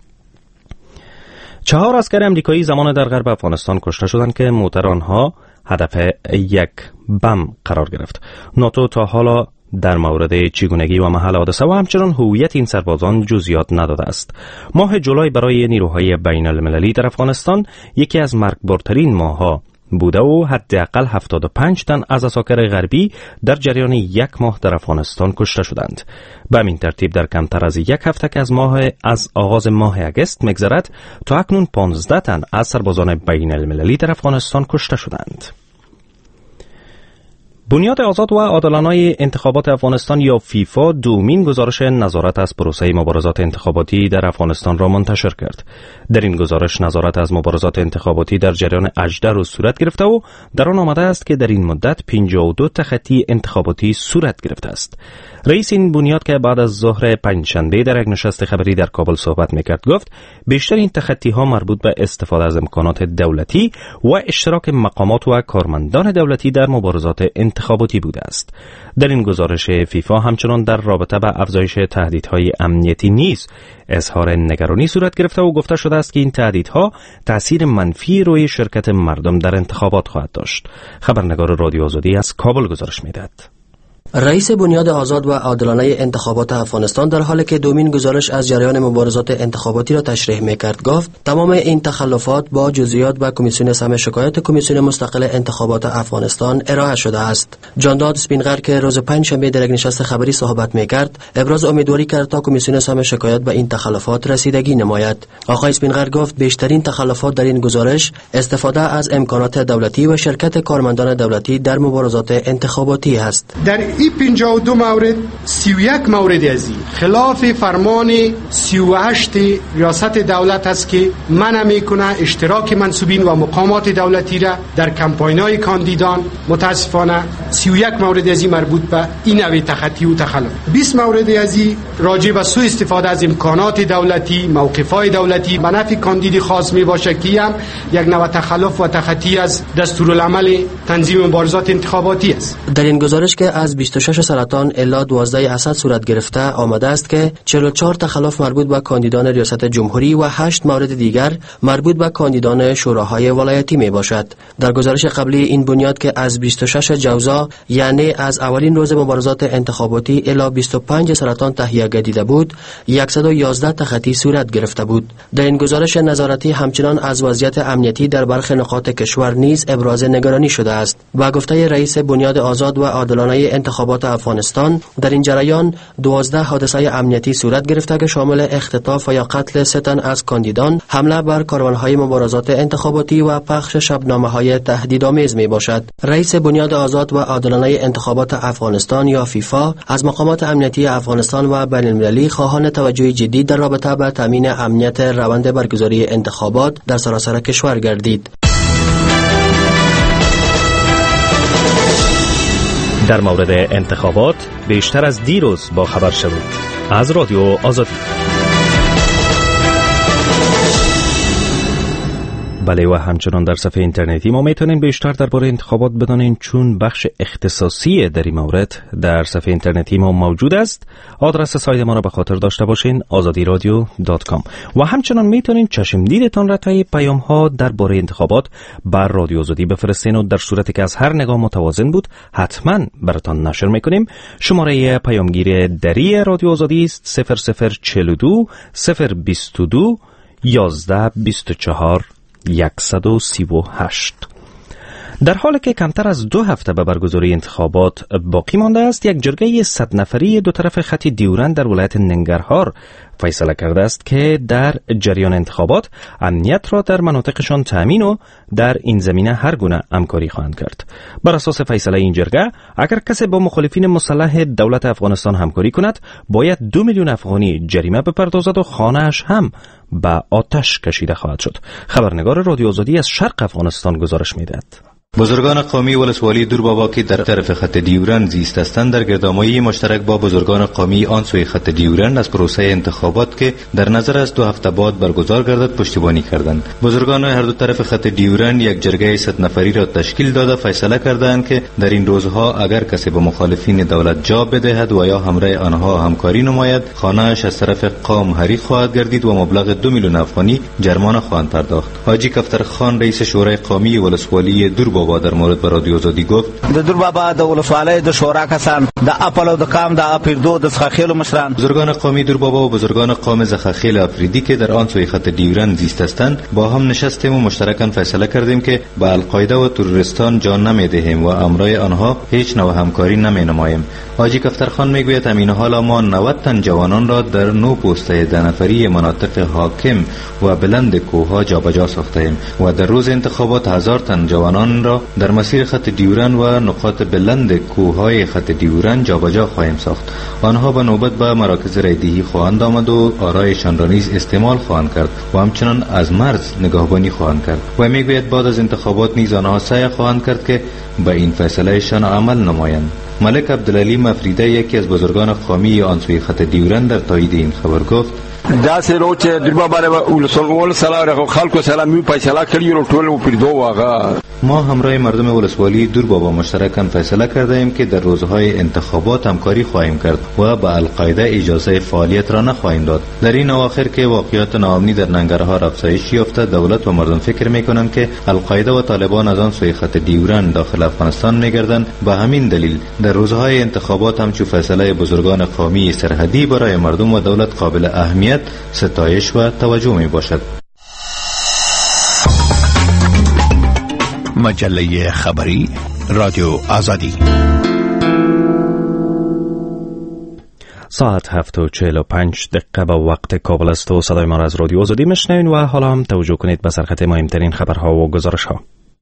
4 عسکر امریکایی زمان در غرب افغانستان کشته شدند که موتر آنها هدف یک بم قرار گرفت. ناتو تا حالا در مورد چگونگی و محل حادثه و همچنان هویت این سربازان جزئیات نداده است. ماه جولای برای نیروهای بین المللی در افغانستان یکی از مرگبارترین ماه‌ها بوده و حداقل 75 تن از عساکر غربی در جریان یک ماه در افغانستان کشته شدند. به همین ترتیب در کمتر از یک هفته که از آغاز ماه اگست می‌گذرد تا اکنون 15 تن از سربازان بین المللی در افغانستان کشته شدند. بنیاد آزاد و عادلانه انتخابات افغانستان یا فیفا دومین گزارش نظارت از پروسه مبارزات انتخاباتی در افغانستان را منتشر کرد. در این گزارش نظارت از مبارزات انتخاباتی در جریان 18 روز صورت گرفته و در آن آمده است که در این مدت 52 تخطی انتخاباتی صورت گرفته است. رئیس این بنیاد که بعد از ظهر پنجشنبه در یک نشست خبری در کابل صحبت میکرد گفت بیشتر این تخطی ها مربوط به استفاده از امکانات دولتی و اشتراک مقامات و کارمندان دولتی در مبارزات انتخاباتی انتخاباتی بوده است. در این گزارش فیفا همچنان در رابطه با افزایش تهدیدهای امنیتی نیز اظهار نگرانی صورت گرفته و گفته شده است که این تهدیدها تأثیر منفی روی شرکت مردم در انتخابات خواهد داشت. خبرنگار رادیو آزادی از کابل گزارش می‌دهد. رئیس بنیاد آزاد و عادلانه انتخابات افغانستان در حالی که دومین گزارش از جریان مبارزات انتخاباتی را تشریح می‌کرد گفت تمام این تخلفات با جزئیات به کمیسیون سم شکایت کمیسیون مستقل انتخابات افغانستان ارائه شده است. جانداد سپینغر که روز پنجشنبه در یک نشست خبری صحبت می‌کرد ابراز امیدواری کرد تا کمیسیون سم شکایت به این تخلفات رسیدگی نماید. آقای سپینغر گفت بیشترین تخلفات در این گزارش استفاده از امکانات دولتی و شرکت کارمندان دولتی در مبارزات انتخاباتی است. در این 52 مورد 31 مورد از این خلاف فرمان 38 ریاست دولت است که منع میکنه اشتراک منصوبین و مقامات دولتی را در کمپاین‌های کاندیدان. متاسفانه 31 مورد از این مربوط به این نوع تخطی و تخلف. 20 مورد از این راجع به سوء استفاده از امکانات دولتی، موقف‌های دولتی به نفع کاندید خاص می باشه که هم یک نوع تخلف و تخطی از دستورالعمل تنظیم مبارزات انتخاباتی است. در این گزارش که از 26 سرطان الی 12 اسد صورت گرفته آمده است که 44 تخلف مربوط به کاندیدان ریاست جمهوری و 8 مورد دیگر مربوط به کاندیدان شوراهای ولایتی می باشد. در گزارش قبلی این بنیاد که از 26 جوزا یعنی از اولین روز مبارزات انتخاباتی الی 25 سرطان تهیه گردیده بود 111 تخطی صورت گرفته بود. در این گزارش نظارتی همچنان از وضعیت امنیتی در برخی نقاط کشور نیز ابراز نگرانی شده است. با گفته رئیس بنیاد آزاد و عادلانه انتخابات افغانستان در این جریان 12 حادثه امنیتی صورت گرفته که شامل اختطاف و یا قتل 3 تن از کاندیدان، حمله بر کاروانهای مبارزات انتخاباتی و پخش شبنامه‌های تهدیدآمیز می باشد. رئیس بنیاد آزاد و عادلانه انتخابات افغانستان یا فیفا از مقامات امنیتی افغانستان و بین المللی خواهان توجه جدی در رابطه با تامین امنیت روند برگزاری انتخابات در سراسر کشور گردید. در مورد انتخابات بیشتر از دیروز با خبر شوید. از رادیو آزادی. بله و همچنان در صفحه اینترنتی ما میتونین بیشتر درباره انتخابات بدانین چون بخش اختصاصی در این مورد در صفحه اینترنتی ما موجود است. آدرس سایت ما را به خاطر داشته باشین azadiradio.com و همچنان میتونین چشمدیدتان را طی پیام ها درباره انتخابات بر رادیو آزادی بفرستین و در صورتی که از هر نگاه متوازن بود حتما براتان نشر میکنیم. شماره پیامگیر دری رادیو آزادی است 0042 022 11 24 138. در حالی که کمتر از 2 هفته به برگزاری انتخابات باقی مانده است، یک جرگه 100 نفری دو طرف خط دیورن در ولایت ننگرهار فیصله کرده است که در جریان انتخابات امنیت را در مناطقشان تامین و در این زمینه هر گونه همکاری خواهند کرد. بر اساس فیصله این جرگه اگر کسی با مخالفین مسلح دولت افغانستان همکاری کند باید 2 میلیون افغانی جریمه بپردازد و خانه‌اش هم به آتش کشیده خواهد شد. خبرنگار رادیو آزادی از شرق افغانستان گزارش می‌دهد. بزرگان قومی ولسوالی دوربابا که در طرف خط دیورن زیست هستند در گردآمایی مشترک با بزرگان قومی آن سوی خط دیورن از پروسه انتخابات که در نظر از 2 هفته بعد برگزار گردد پشتیبانی کردند. بزرگان هر دو طرف خط دیورن یک جرگه 100 نفری را تشکیل داده فیصله کردند که در این روزها اگر کسی به مخالفین دولت جا بدهد و یا همراه آنها همکاری نماید خانه‌اش از طرف قوم حریق خواهد گردید و مبلغ 2 میلیون افغانی جرمانه خواهند پرداخت. حاجی کفترخان رئیس شورای قومی ولسوالی دوربابا در مورد به رادیو آزادی گفت د دوربابا د ولسوالۍ د شورا کسان د اپل او د قام د اپریدو د زخخیل مشران بزرگان قومی دوربابا و بزرگان قوم زخخیل افریدی که در آن سوی خط دیورن زیست هستند با هم نشستیم و مشترکاً فیصله کردیم که به القاعده و تروریستان جان نمیدهیم و امرای آنها هیچ نوع همکاری نمینماییم. حاجی کفترخان میگوید همین حالا ما 90 تن جوانان را در 9 پوسته 10 نفری مناطق حاکم و بلند کوهها جابجا ساختیم و در روز انتخابات 1000 تن جوانان را در مسیر خط دیورن و نقاط بلند کوههای خط دیورن جابجا خواهیم ساخت. آنها به نوبت به مراکز رایدهی خواهند آمد و آرایشان را نیز استعمال خواهند کرد و همچنان از مرز نگاهبانی خواهند کرد و میگوید بعد از انتخابات نیز آنها سعی خواهند کرد که به این فیصلهشان عمل نمایند. ملک عبدالعلی مفریده یکی از بزرگان قومی آن سوی خط دیورن در تایید این خبر گفت داسې روچ دربا باندې ولسمول سلام خلکو سلام می فیصله کړی ټول په دوه واغه ما همراه مردم ولسوالی دور بابا مشترکاً فیصله کرده ایم که در روزهای انتخابات همکاری خواهیم کرد و به القاعده اجازه فعالیت را نخواهیم داد. در این اواخر که واقعیات ناامنی در ننگرهار افزایش یافته، دولت و مردم فکر میکنند که القاعده و طالبان از آن سوی خط دیورند داخل افغانستان میگردند. به همین دلیل در روزهای انتخابات همچون فیصله بزرگان قومی سرحدی برای مردم و دولت قابل اهمیت، ستایش و توجه می باشد. مجله خبری رادیو آزادی. ساعت 7:45 به وقت کابل است و صدای ما را از رادیو آزادی میشنوین و حالا هم توجه کنید به سرخط مهمترین خبرها و گزارش‌ها.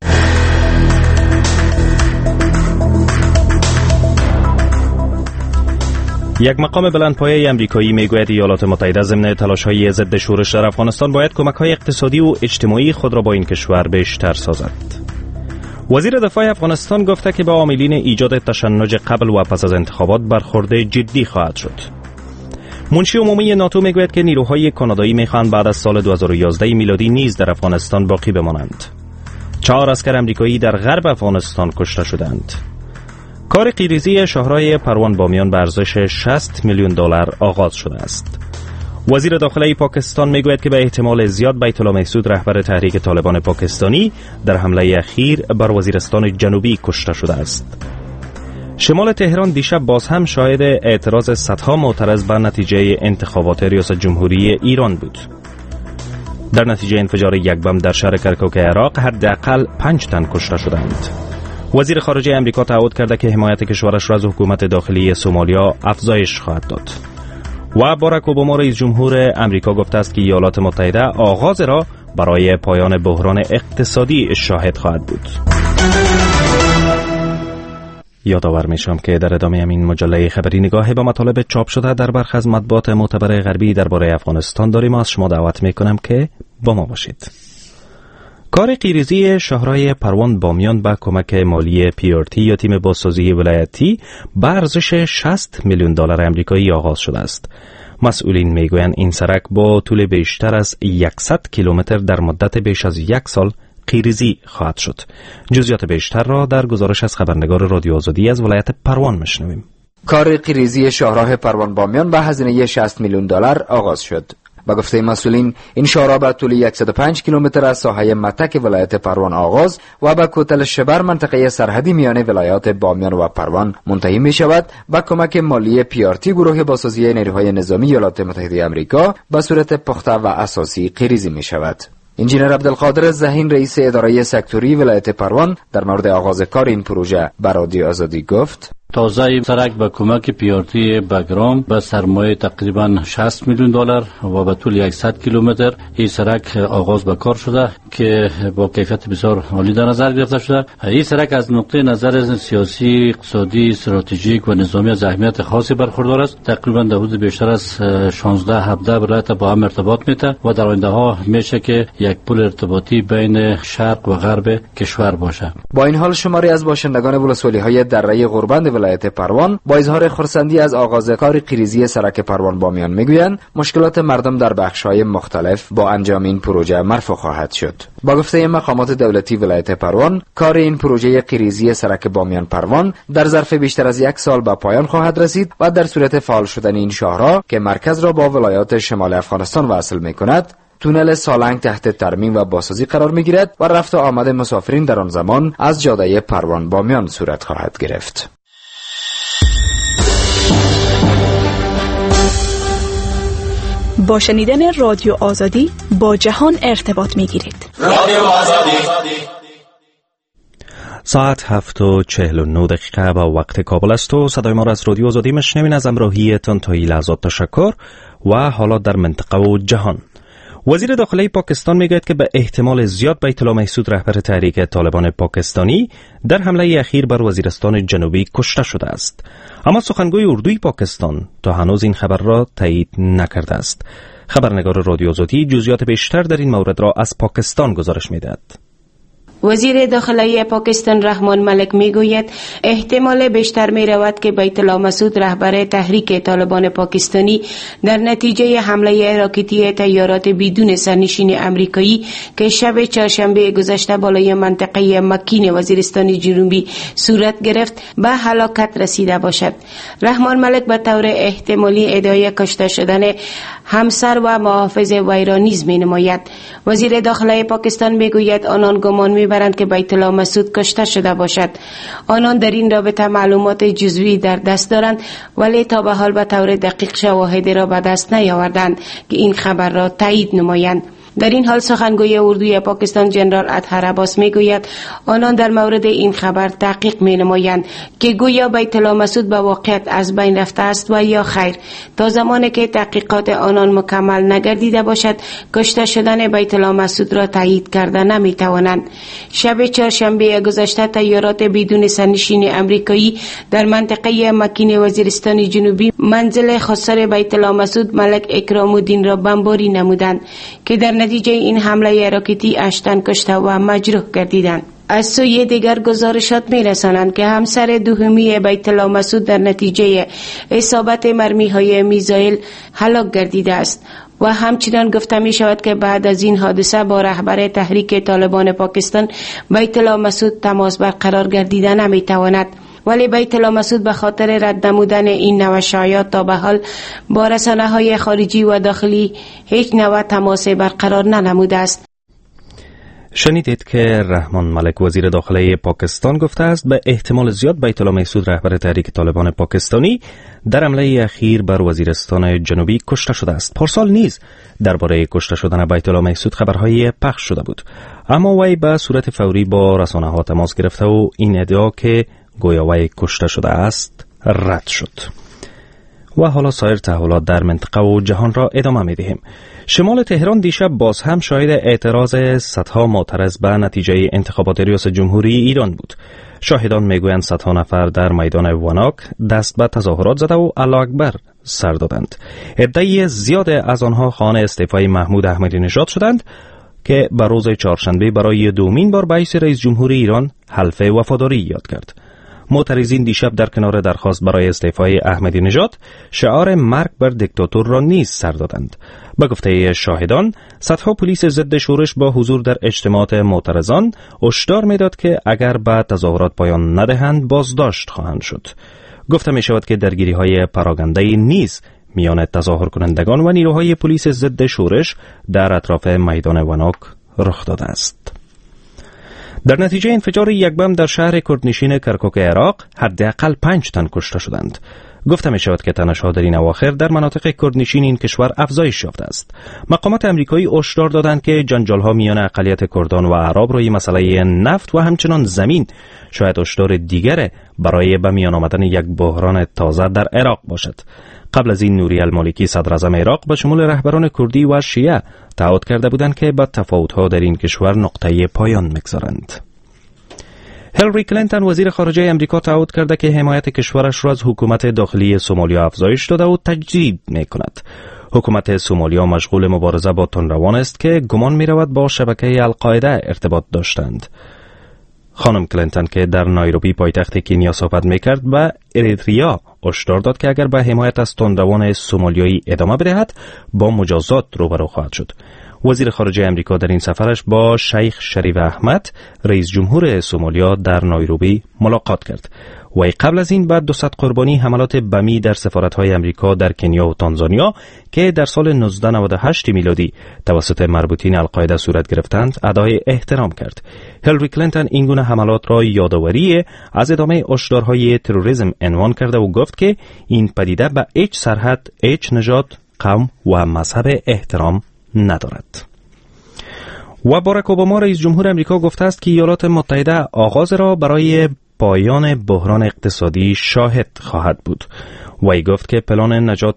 یک مقام بلندپایه امریکایی میگوید ایالات متحده ضمن تلاش‌های ضد شورش در افغانستان باید کمک‌های اقتصادی و اجتماعی خود را با این کشور بیشتر سازد. وزیر دفاع افغانستان گفته که به عاملین ایجاد تشنج قبل و پس از انتخابات برخورد جدی خواهد شد. منشی عمومی ناتو میگوید که نیروهای کانادایی میخواهند بعد از سال 2011 میلادی نیز در افغانستان باقی بمانند. 4 عسکر امریکایی در غرب افغانستان کشته شدند. کار قیریزی شاهراه پروان بامیان به ارزش $60 میلیون آغاز شده است. وزیر داخلی پاکستان میگوید که به احتمال زیاد بیت الله محسود رهبر تحریک طالبان پاکستانی در حمله اخیر بر وزیرستان جنوبی کشته شده است. شمال تهران دیشب باز هم شاهد اعتراض صدها معترض بر نتیجه انتخابات ریاست جمهوری ایران بود. در نتیجه انفجار یک بم در شهر کرکوک عراق حداقل 5 تن کشته شدند. وزیر خارجه امریکا تعهد کرده که حمایت کشورش را از حکومت داخلی سومالیا افزایش خواهد داد. و باراک اوباما رئیس جمهور امریکا گفته است که ایالات متحده آغاز را برای پایان بحران اقتصادی شاهد خواهد بود. یادآور میشم که در ادامه این مجله خبری نگاه به مطالب چاپ شده در برخی از مطبوعات معتبر غربی درباره افغانستان داریم. از شما دعوت میکنم که با ما باشید. کار قیریزی شاهراه پروان بامیان با کمک مالی PRT یا تیم بازسازی ولایتی به ارزش $60 میلیون آمریکایی آغاز شده است. مسئولین میگویند این سرک با طول بیشتر از 100 کیلومتر در مدت بیش از 1 سال قیریزی خواهد شد. جزئیات بیشتر را در گزارش از خبرنگار رادیو آزادی از ولایت پروان میشنویم. کار قیریزی شاهراه پروان بامیان به هزینه $60 میلیون آغاز شد. با گفته مسئولین این شاهراه به طول 105 کیلومتر از ساحه متک ولایت پروان آغاز و به کوتل شبر منطقه سرحدی میان ولایات بامیان و پروان منتهی می شود. با کمک مالی PRT گروه بازسازی نیروهای نظامی ایالات متحده آمریکا به صورت پخته و اساسی قیریزی می شود. انجینر عبدالقادر ذهین رئیس اداره سکتوری ولایت پروان در مورد آغاز کار این پروژه به رادیو آزادی گفت: تازه سرک با کمک پیارتی بگرام به سرمایه تقریبا $60 میلیون و به طول 100 کیلومتر این سرک آغاز به کار شده که با کیفیت بسیار عالی در نظر گرفته شده. این سرک از نقطه نظر سیاسی، اقتصادی، استراتژیک و نظامی از اهمیت خاصی برخوردار است. تقریبا در حدود بیشتر از 16-17 ولایت با هم ارتباط میده و در آینده ها میشه که یک پل ارتباطی بین شرق و غرب کشور باشه. با این حال شماری از باشندگان ولسوالی‌های دره غربند ولایت پروان با اظهار خرسندی از آغاز کار قیریزی سرک پروان بامیان میگویند مشکلات مردم در بخش‌های مختلف با انجام این پروژه مرفوع خواهد شد. با گفته مقامات دولتی ولایت پروان، کار این پروژه قیریزی سرک بامیان پروان در ظرف بیشتر از 1 سال به پایان خواهد رسید و در صورت فعال شدن این شاهراه که مرکز را با ولایات شمال افغانستان وصل می‌کند، تونل سالنگ تحت ترمیم و بازسازی قرار می‌گیرد و رفت و آمد مسافرین در آن زمان از جاده پروان بامیان صورت خواهد گرفت. با شنیدن رادیو آزادی با جهان ارتباط می‌گیرید. رادیو آزادی. ساعت 7:49 با وقت کابل است و صدای ما را از رادیو آزادی میشنوین. از همراهیتان تا این لحظات تشکر. و حالا در منطقه و جهان. وزیر داخلی پاکستان میگوید که به احتمال زیاد بیت الله محسود رهبر تحریک طالبان پاکستانی در حمله اخیر بر وزیرستان جنوبی کشته شده است. اما سخنگوی اردوی پاکستان تا هنوز این خبر را تایید نکرده است. خبرنگار رادیو آزادی جزئیات بیشتر در این مورد را از پاکستان گزارش میدهد. وزیر داخلی پاکستان رحمان ملک میگوید احتمال بیشتر می رود که بیت الله مسعود رهبر تحریک طالبان پاکستانی در نتیجه حمله راکتی طیارات بدون سرنشین امریکایی که شب چهارشنبه گذشته بالای منطقه مکین وزیرستان جنوبی صورت گرفت به هلاکت رسیده باشد. رحمان ملک به طور احتمالی ادعای کشته شدن همسر و محافظ وی را نیز می نماید. وزیر داخلی پاکستان میگوید آنان گمان میبرند که بیت الله مسعود کشته شده باشد. آنان در این رابطه معلومات جزئی در دست دارند ولی تا به حال به طور دقیق شواهدی را به دست نیاوردند که این خبر را تایید نمایند. در این حال سخنگوی اردوی پاکستان جنرال اطهر عباس میگوید آنان در مورد این خبر تحقیق مینمایند که گویا بیت الله مسعود به واقعیت از بین رفته است و یا خیر. تا زمانی که تحقیقات آنان مکمل نگردیده باشد کشته شدن بیت الله مسعود را تایید کرده نمیتوانند. شب چهارشنبه گذشته طیارات بدون سرنشین امریکایی در منطقه مکین وزیرستان جنوبی منزل خسر بیت الله مسعود ملک اکرام الدین را بمباری نمودند که در نتیجه این حمله راکتی 8 تن کشته و مجروح گردیدند. از سوی دیگر گزارشات میرسانند که همسر دومی بیت الله مسعود در نتیجه اصابت مرمی‌های میزایل هلاک گردیده است و همچنان گفته می شود که بعد از این حادثه با رهبر تحریک طالبان پاکستان بیت الله مسعود تماس برقرار گردیده نمی تواند. ولی بیت الله مسعود به خاطر رد نمودن این نوع شایعات تا به حال با رسانه‌های خارجی و داخلی هیچ نوع تماس برقرار ننموده است. شنیدید که رحمان ملک وزیر داخلی پاکستان گفته است به احتمال زیاد بیت الله مسعود رهبر تحریک طالبان پاکستانی در حمله اخیر بر وزیرستان جنوبی کشته شده است. پارسال نیز درباره کشته شدن بیت الله مسعود خبرهای پخش شده بود، اما وی به صورت فوری با رسانه‌ها تماس گرفته و این ادعا که گویا وی کشته شده است رد شد. و حالا سایر تحولات در منطقه و جهان را ادامه می دهیم. شمال تهران دیشب باز هم شاهد اعتراض صدها معترض به نتیجه انتخابات ریاست جمهوری ایران بود. شاهدان میگویند صدها نفر در میدان وناک دست به تظاهرات زده و الله اکبر سر دادند. عده زیاد از آنها خواهان استعفای محمود احمدی نژاد شدند که بر روز چهارشنبه برای دومین بار به حیث رئیس جمهوری ایران حلف وفاداری یاد کرد. معترضین دیشب در کنار درخواست برای استعفای احمدی نژاد شعار مرگ بر دیکتاتور را نیز سر دادند. به گفته شاهدان صدها پلیس ضد شورش با حضور در اجتماعات معترضان هشدار میداد که اگر به تظاهرات پایان ندهند بازداشت خواهند شد. گفته می شود که درگیری‌های پراکنده نیز میان تظاهر کنندگان و نیروهای پلیس ضد شورش در اطراف میدان وناک رخ داده است. در نتیجه انفجار یک بم در شهر کردنشین کرکوک عراق حداقل 5 تن کشته شدند. گفته می شود که تنش‌ها در این اواخر در مناطق کردنشین این کشور افزایش یافته است. مقامات امریکایی هشدار دادند که جنجال‌ها میان اقلیت کردان و اعراب روی مسئله نفت و همچنان زمین شاید هشدار دیگر برای به میان آمدن یک بحران تازه در عراق باشد. قبل از این نوری المالکی صدر اعظم عراق به شمول رهبران کردی و شیعه تعهد کرده بودند که با تفاوت‌ها در این کشور نقطه پایان می‌گذارند. هیلاری کلینتون وزیر خارجه امریکا تعهد کرده که حمایت کشورش را از حکومت داخلی سومالیا افزایش داده و تجدید می‌کند. حکومت سومالیا مشغول مبارزه با تندروان است که گمان می‌رود با شبکه القاعده ارتباط داشتند. خانم کلینتون که در نایروبی پایتخت کنیا صحبت می‌کرد به اریتریا هشدار داد که اگر به حمایت از تندروان سومالیایی ادامه بدهد با مجازات روبرو خواهد شد. وزیر خارجه امریکا در این سفرش با شیخ شریف احمد رئیس جمهور سومالیا در نایروبی ملاقات کرد. و قبل از این بعد 200 قربانی حملات بمی در سفارت‌های امریکا در کنیا و تانزانیا که در سال 1998 میلادی توسط مربوطین القاعده صورت گرفتند ادای احترام کرد. هیلاری کلینتون این گونه حملات را یادآوری از ادامه هشدارهای تروریسم عنوان کرده و گفت که این پدیده به هیچ سرحد، هیچ نژاد، قوم و مذهب احترام ندارد. و باراک اوباما رئیس جمهور امریکا گفته است که ایالات متحده آغاز را برای پایان بحران اقتصادی شاهد خواهد بود. وی گفت که پلان نجات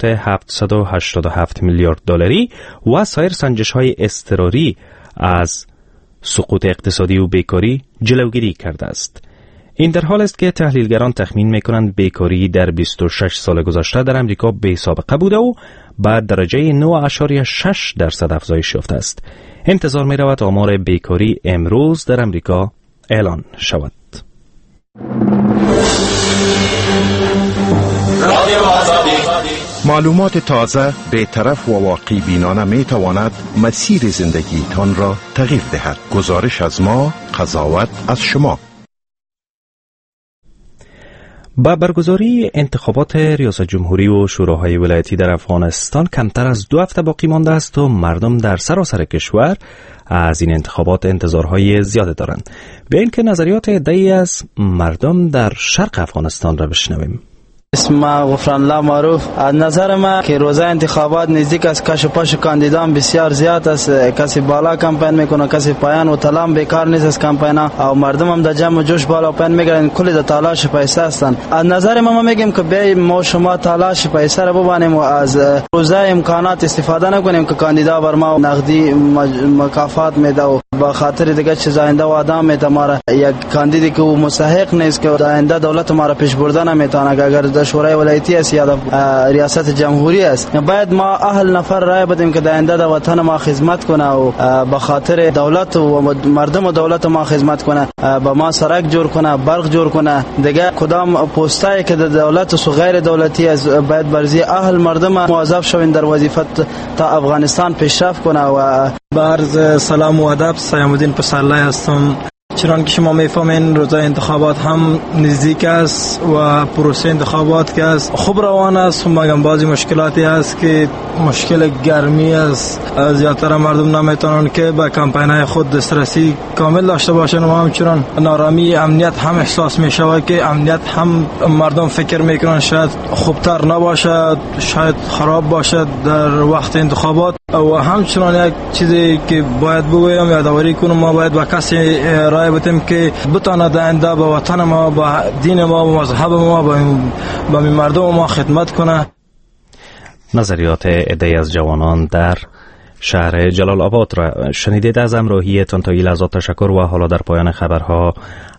787 میلیارد دلاری و سایر سنجش‌های اضطراری از سقوط اقتصادی و بیکاری جلوگیری کرده است. این در حال است که تحلیلگران تخمین می‌کنند بیکاری در 26 سال گذشته در امریکا بی‌سابقه بوده و به درجه 9.6% افزایش یافته است. انتظار می‌رود آمار بیکاری امروز در امریکا اعلان شود. معلومات تازه، بی‌طرف و واقع بینانه می تواند مسیر زندگیتان را تغییر دهد. گزارش از ما، قضاوت از شما. با برگزاری انتخابات ریاست جمهوری و شوراهای ولایتی در افغانستان کمتر از 2 هفته باقی مانده است و مردم در سراسر کشور از این انتخابات انتظارهای زیاده دارند. بیایید که نظریات عده‌ای از مردم در شرق افغانستان را بشنویم. اسم غفران الله معروف. از نظر ما که روز انتخابات نزدیک از کش و پاش کاندیدان بسیار زیاد است. کسی بالا کمپین میکنه، کسی پایان و تلام بیکار نیست از کمپین ها، و مردم هم در جمع جوش بالا پایین میگیرن، کلی در تلاش پیسه هستند. از نظر ما میگیم که بیایم ما شما تلاش پیسه را ببانیم و از روزه امکانات استفاده نکنیم که کاندیدا بر ما نقدی مکافات میده و با خاطر دیگه چیز آینده وعده میده ما را. یک کاندیدی که مستحق نیست که آینده دولت ما را پیش بردن نمیتونه. اگر در شورای ولایتی است یا ریاست جمهوری است، باید ما اهل نفر رای بدیم که آینده در وطن ما خدمت کنه و به خاطر دولت و مردم و دولت ما خدمت کنه، با ما سرک جور کنه، برق جور کنه. دیگه کدام پستایی که در دولت و غیر دولتی است باید برزی اهل مردم موظف شوین در وظیفت تا افغانستان پیشرفت کنه. و عرض سلام و ادب، سیام الدین پسرلی هستم. چنان که شما میفهمین روز انتخابات هم نزدیک است و پروسه انتخابات که است خوب روان است، مگر بعضی مشکلاتی است که مشکل گرمی است. زیادتر مردم نمیتونن که به کمپین‌های خود دسترسی کامل داشته باشن و همچنان نارامی امنیت هم احساس میشود که امنیت هم مردم فکر میکنن شاید خوبتر نباشد، شاید خراب باشد در وقت انتخابات. و همچنان یک چیزی که باید بگویم یادآوری کنم، ما باید با کسی رای بدیم که بتواند آینده به وطن ما، به دین ما، به مذهب ما، به مردم ما خدمت کنه. نظریات عده‌ای از جوانان در شهر جلال آباد را شنیدید. از همراهی تان تا این لحظات تشکر و حالا در پایان خبرها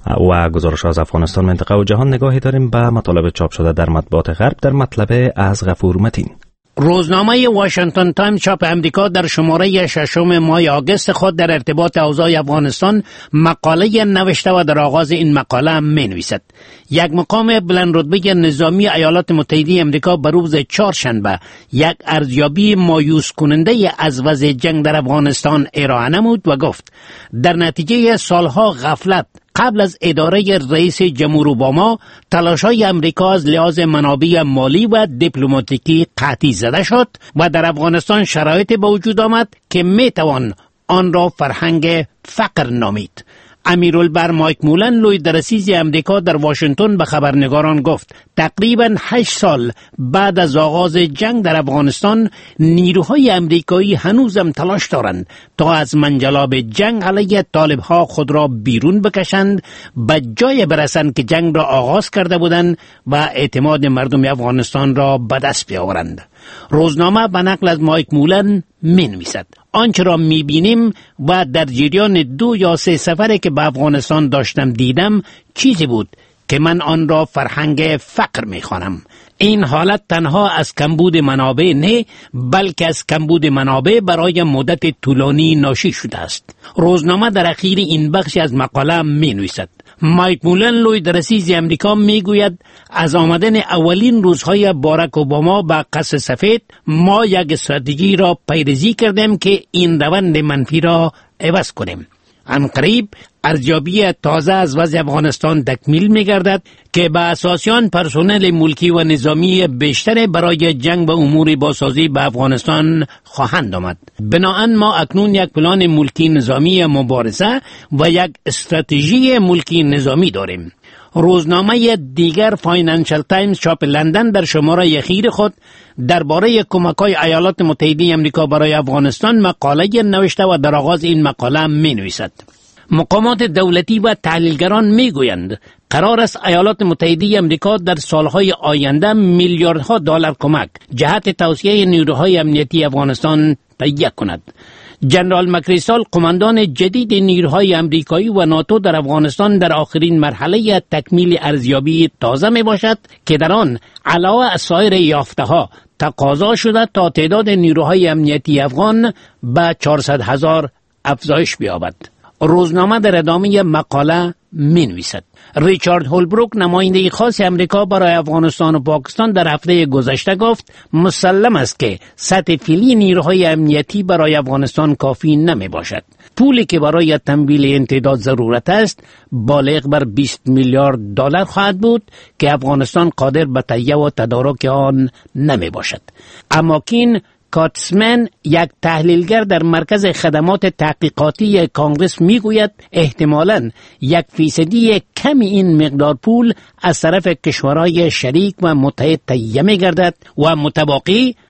و گزارش‌ها از افغانستان، منطقه و جهان نگاهی داریم به مطالب چاپ شده در مطبوعات غرب. در مطلب از غفور متین. روزنامه واشنگتن تایمز چاپ امریکا در شماره 6 ماه آگوست خود در ارتباط اوضاع افغانستان مقاله نوشته و در آغاز این مقاله می نویسد: یک مقام بلند رتبه نظامی ایالات متحده امریکا بر روز چهارشنبه یک ارزیابی مایوس کننده از وضع جنگ در افغانستان ارائه نمود و گفت در نتیجه سالها غفلت قبل از اداره رئیس جمهور اوباما، تلاش‌های امریکا از لحاظ منابع مالی و دیپلماتیکی قطعی زده شد و در افغانستان شرایط به وجود آمد که میتوان آن را فرهنگ فقر نامید. امیرالبر مایک مولن، لوی درسیز امریکا در واشنگتن به خبرنگاران گفت تقریباً 8 سال بعد از آغاز جنگ در افغانستان، نیروهای امریکایی هنوزم تلاش دارند تا از منجلاب جنگ علیه طالبها خود را بیرون بکشند، به جای برسند که جنگ را آغاز کرده بودند و اعتماد مردم افغانستان را به دست بیاورند. روزنامه به نقل از مایک مولن می نویسد آنچه را می بینیم و در جریان 2 یا 3 سفری که به افغانستان داشتم دیدم چیزی بود که من آن را فرهنگ فقر می خوانم. این حالت تنها از کمبود منابع نه، بلکه از کمبود منابع برای مدت طولانی ناشی شده است. روزنامه در اخیر این بخش از مقاله می نویسد: مایک مولن، لوی درسیز امریکا، می گوید از آمدن اولین روزهای باراک اوباما به قصر سفید ما یک استراتژی را پیروزی کردیم که این روند منفی را عوض کنیم. عنقریب ارزیابی تازه از وضع افغانستان تکمیل می گردد که به اساسیان پرسنل ملکی و نظامی بیشتر برای جنگ و امور بازسازی به افغانستان خواهند آمد. بنابراین ما اکنون یک پلان ملکی نظامی مبارزه و یک استراتژی ملکی نظامی داریم. روزنامه دیگر فاینانشل تایمز چاپ لندن در شماره اخیر خود درباره کمک‌های ایالات متحده آمریکا برای افغانستان مقاله نوشته و در آغاز این مقاله می‌نویسد: مقامات دولتی و تحلیلگران میگویند قرار است ایالات متحده آمریکا در سالهای آینده میلیاردها دلار کمک جهت توسعه نیروهای امنیتی افغانستان تهیه کند. جنرال مکریسال، قماندان جدید نیروهای امریکایی و ناتو در افغانستان، در آخرین مرحله تکمیل ارزیابی تازه می باشد که در آن علاوه از سایر یافته‌ها تقاضا شده تا تعداد نیروهای امنیتی افغان به 400,000 افزایش بیابد. روزنامه در ادامه مقاله می‌نویسد: ریچارد هولبروک نماینده خاص امریکا برای افغانستان و پاکستان در هفته گذشته گفت مسلم است که سطح فعلی نیروهای امنیتی برای افغانستان کافی نمی باشد. پولی که برای تمویل امتداد ضرورت است بالغ بر 20 میلیارد دلار خواهد بود که افغانستان قادر به تهیه و تدارک آن نمی باشد. اماکین کاتسمن، یک تحلیلگر در مرکز خدمات تحقیقاتی کانگرس، میگوید احتمالاً 1% کمی این مقدار پول از طرف کشورهای شریک و متحد تهیه می‌گردد و متبقی